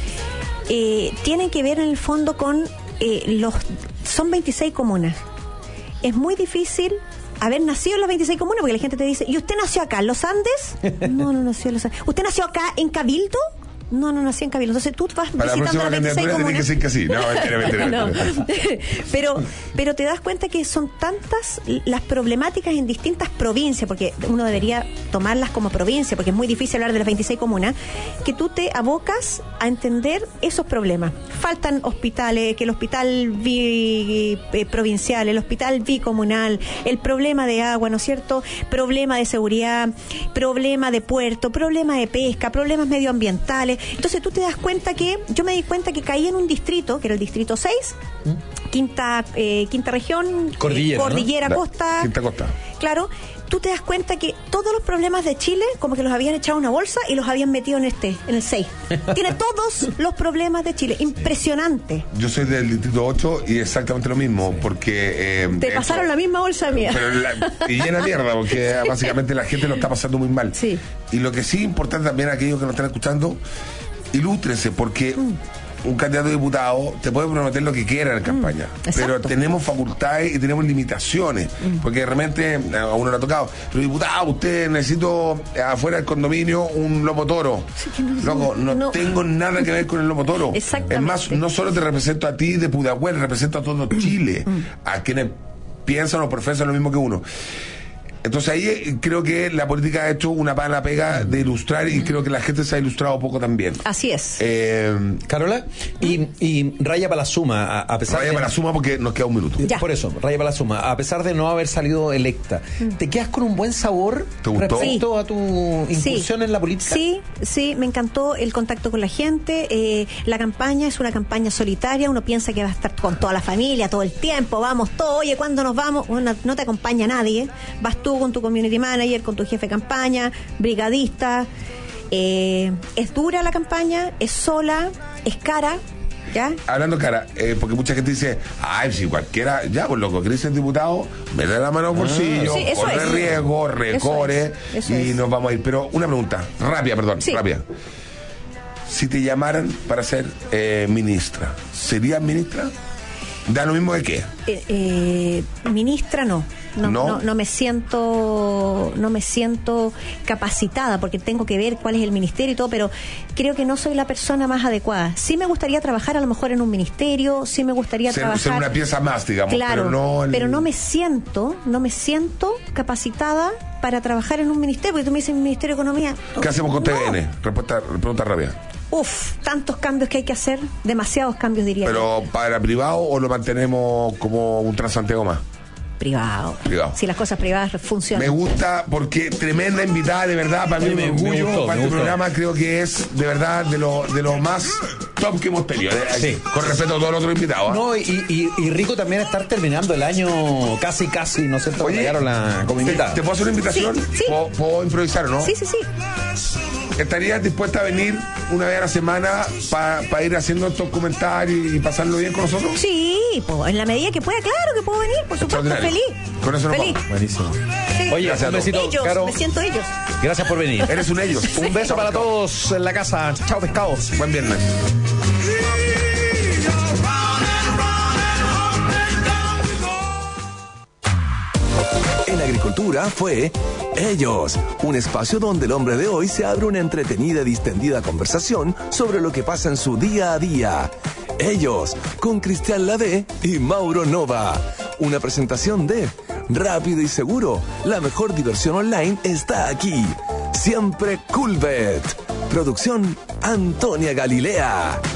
eh, tienen que ver en el fondo con eh, los... Son veintiséis comunas. Es muy difícil haber nacido en las veintiséis comunas, porque la gente te dice, ¿y usted nació acá en los Andes? No, no nació en los Andes. ¿Usted nació acá en Cabildo? No, no nací en Cabildo. Entonces tú vas para visitando las veintiséis comunas. Tiene que ser que sí. No, mentira, mentira, no. mentira. pero, pero te das cuenta que son tantas las problemáticas en distintas provincias, porque uno debería tomarlas como provincia, porque es muy difícil hablar de las veintiséis comunas, que tú te abocas a entender esos problemas. Faltan hospitales, que el hospital bi, eh, provincial, el hospital bicomunal, el problema de agua, ¿no es cierto? Problema de seguridad, problema de puerto, problema de pesca, problemas medioambientales. Entonces tú te das cuenta que, yo me di cuenta que caí en un distrito, que era el distrito seis, ¿Mm? quinta eh, quinta región, Cordillera, eh, Cordillera ¿no? Costa. Quinta Costa. Claro, tú te das cuenta que todos los problemas de Chile, como que los habían echado en una bolsa y los habían metido en este, en el seis. Tiene todos los problemas de Chile. Impresionante. Yo soy del distrito ocho y exactamente lo mismo, sí. porque... Eh, te pasaron esto, la misma bolsa mía. Pero la, y llena de mierda, porque básicamente la gente lo está pasando muy mal. Sí. Y lo que sí es importante también a aquellos que nos están escuchando, ilústrense, porque... Mm. Un candidato a diputado te puede prometer lo que quiera en campaña, mm, pero tenemos facultades y tenemos limitaciones, mm. porque de repente a uno le ha tocado, pero diputado, usted necesito afuera del condominio un lomo toro. Sí, no, Loco, no, no tengo nada que ver con el lomo toro. Es más, no solo te represento a ti de Pudahuel, represento a todo Chile, mm. a quienes piensan o profesan lo mismo que uno. Entonces ahí creo que la política ha hecho una pana pega de ilustrar y creo que la gente se ha ilustrado poco también. Así es. Eh, Carola, y, y raya para la suma, a, a pesar raya de... para la suma porque nos queda un minuto. Ya. Por eso, raya para la suma, a pesar de no haber salido electa, ¿te quedas con un buen sabor ¿Te gustó? respecto sí. a tu incursión sí. en la política? Sí, sí, me encantó el contacto con la gente. Eh, la campaña es una campaña solitaria, uno piensa que va a estar con toda la familia todo el tiempo, vamos todos, oye, ¿cuándo nos vamos? Bueno, no te acompaña nadie, vas tú con tu community manager, ayer con tu jefe de campaña, brigadista. Eh, es dura la campaña, es sola, es cara, ¿ya? Hablando cara, eh, porque mucha gente dice, ay, si cualquiera, ya, pues loco, querés ser diputado, mete la mano al bolsillo, ah, sí, corre es. riesgo, recorre, eso es, eso y es. nos vamos a ir. Pero una pregunta, rápida, perdón, sí. rápida. Si te llamaran para ser eh, ministra, ¿serías ministra? ¿Da lo mismo de qué? Eh, eh, ministra no. No, ¿No? no, no me siento, no me siento capacitada porque tengo que ver cuál es el ministerio y todo, pero creo que no soy la persona más adecuada. Sí me gustaría trabajar a lo mejor en un ministerio, sí me gustaría Ser, trabajar. ser una pieza más, digamos. Claro, pero no, el- pero no me siento, no me siento capacitada para trabajar en un ministerio, porque tú me dices Ministerio de Economía. ¿Qué hacemos con No. T V N? Respuesta, pregunta rápida. Uf, tantos cambios que hay que hacer, demasiados cambios diría yo. ¿Pero para privado o lo mantenemos como un Transantiago más? Privado. Privado. Si las cosas privadas funcionan. Me gusta porque tremenda invitada, de verdad, para mí Sí, me me- me orgullo. gustó, Para me este gustó. programa creo que es de verdad de lo, de lo más top que hemos tenido. eh, Sí. Con respeto a todos los otros invitados. ¿ah? No, y, y, y rico también estar terminando el año casi, casi, ¿no es cierto? Oye, Llegaron la, como ¿Te, invitada. te puedo hacer una invitación? Sí, sí. ¿Puedo, puedo improvisar o no? Sí, sí, sí. ¿Estarías dispuesta a venir una vez a la semana para ir haciendo estos comentarios y pasarlo bien con nosotros? Sí, po, en la medida que pueda, claro que puedo venir, por supuesto, Extraordinario. feliz. Con eso nos Feliz. vamos. Buenísimo. Sí. Oye, Gracias a un todos. besito, Ellos, Caro. me siento ellos. Gracias por venir. Eres un ellos. Un beso para todos en la casa. Chao, pescados. Buen viernes. En agricultura fue Ellos, un espacio donde el hombre de hoy se abre una entretenida y distendida conversación sobre lo que pasa en su día a día. Ellos, con Cristian Lavé y Mauro Nova. Una presentación de Rápido y Seguro. La mejor diversión online está aquí. Siempre Coolbet. Producción Antonia Galilea.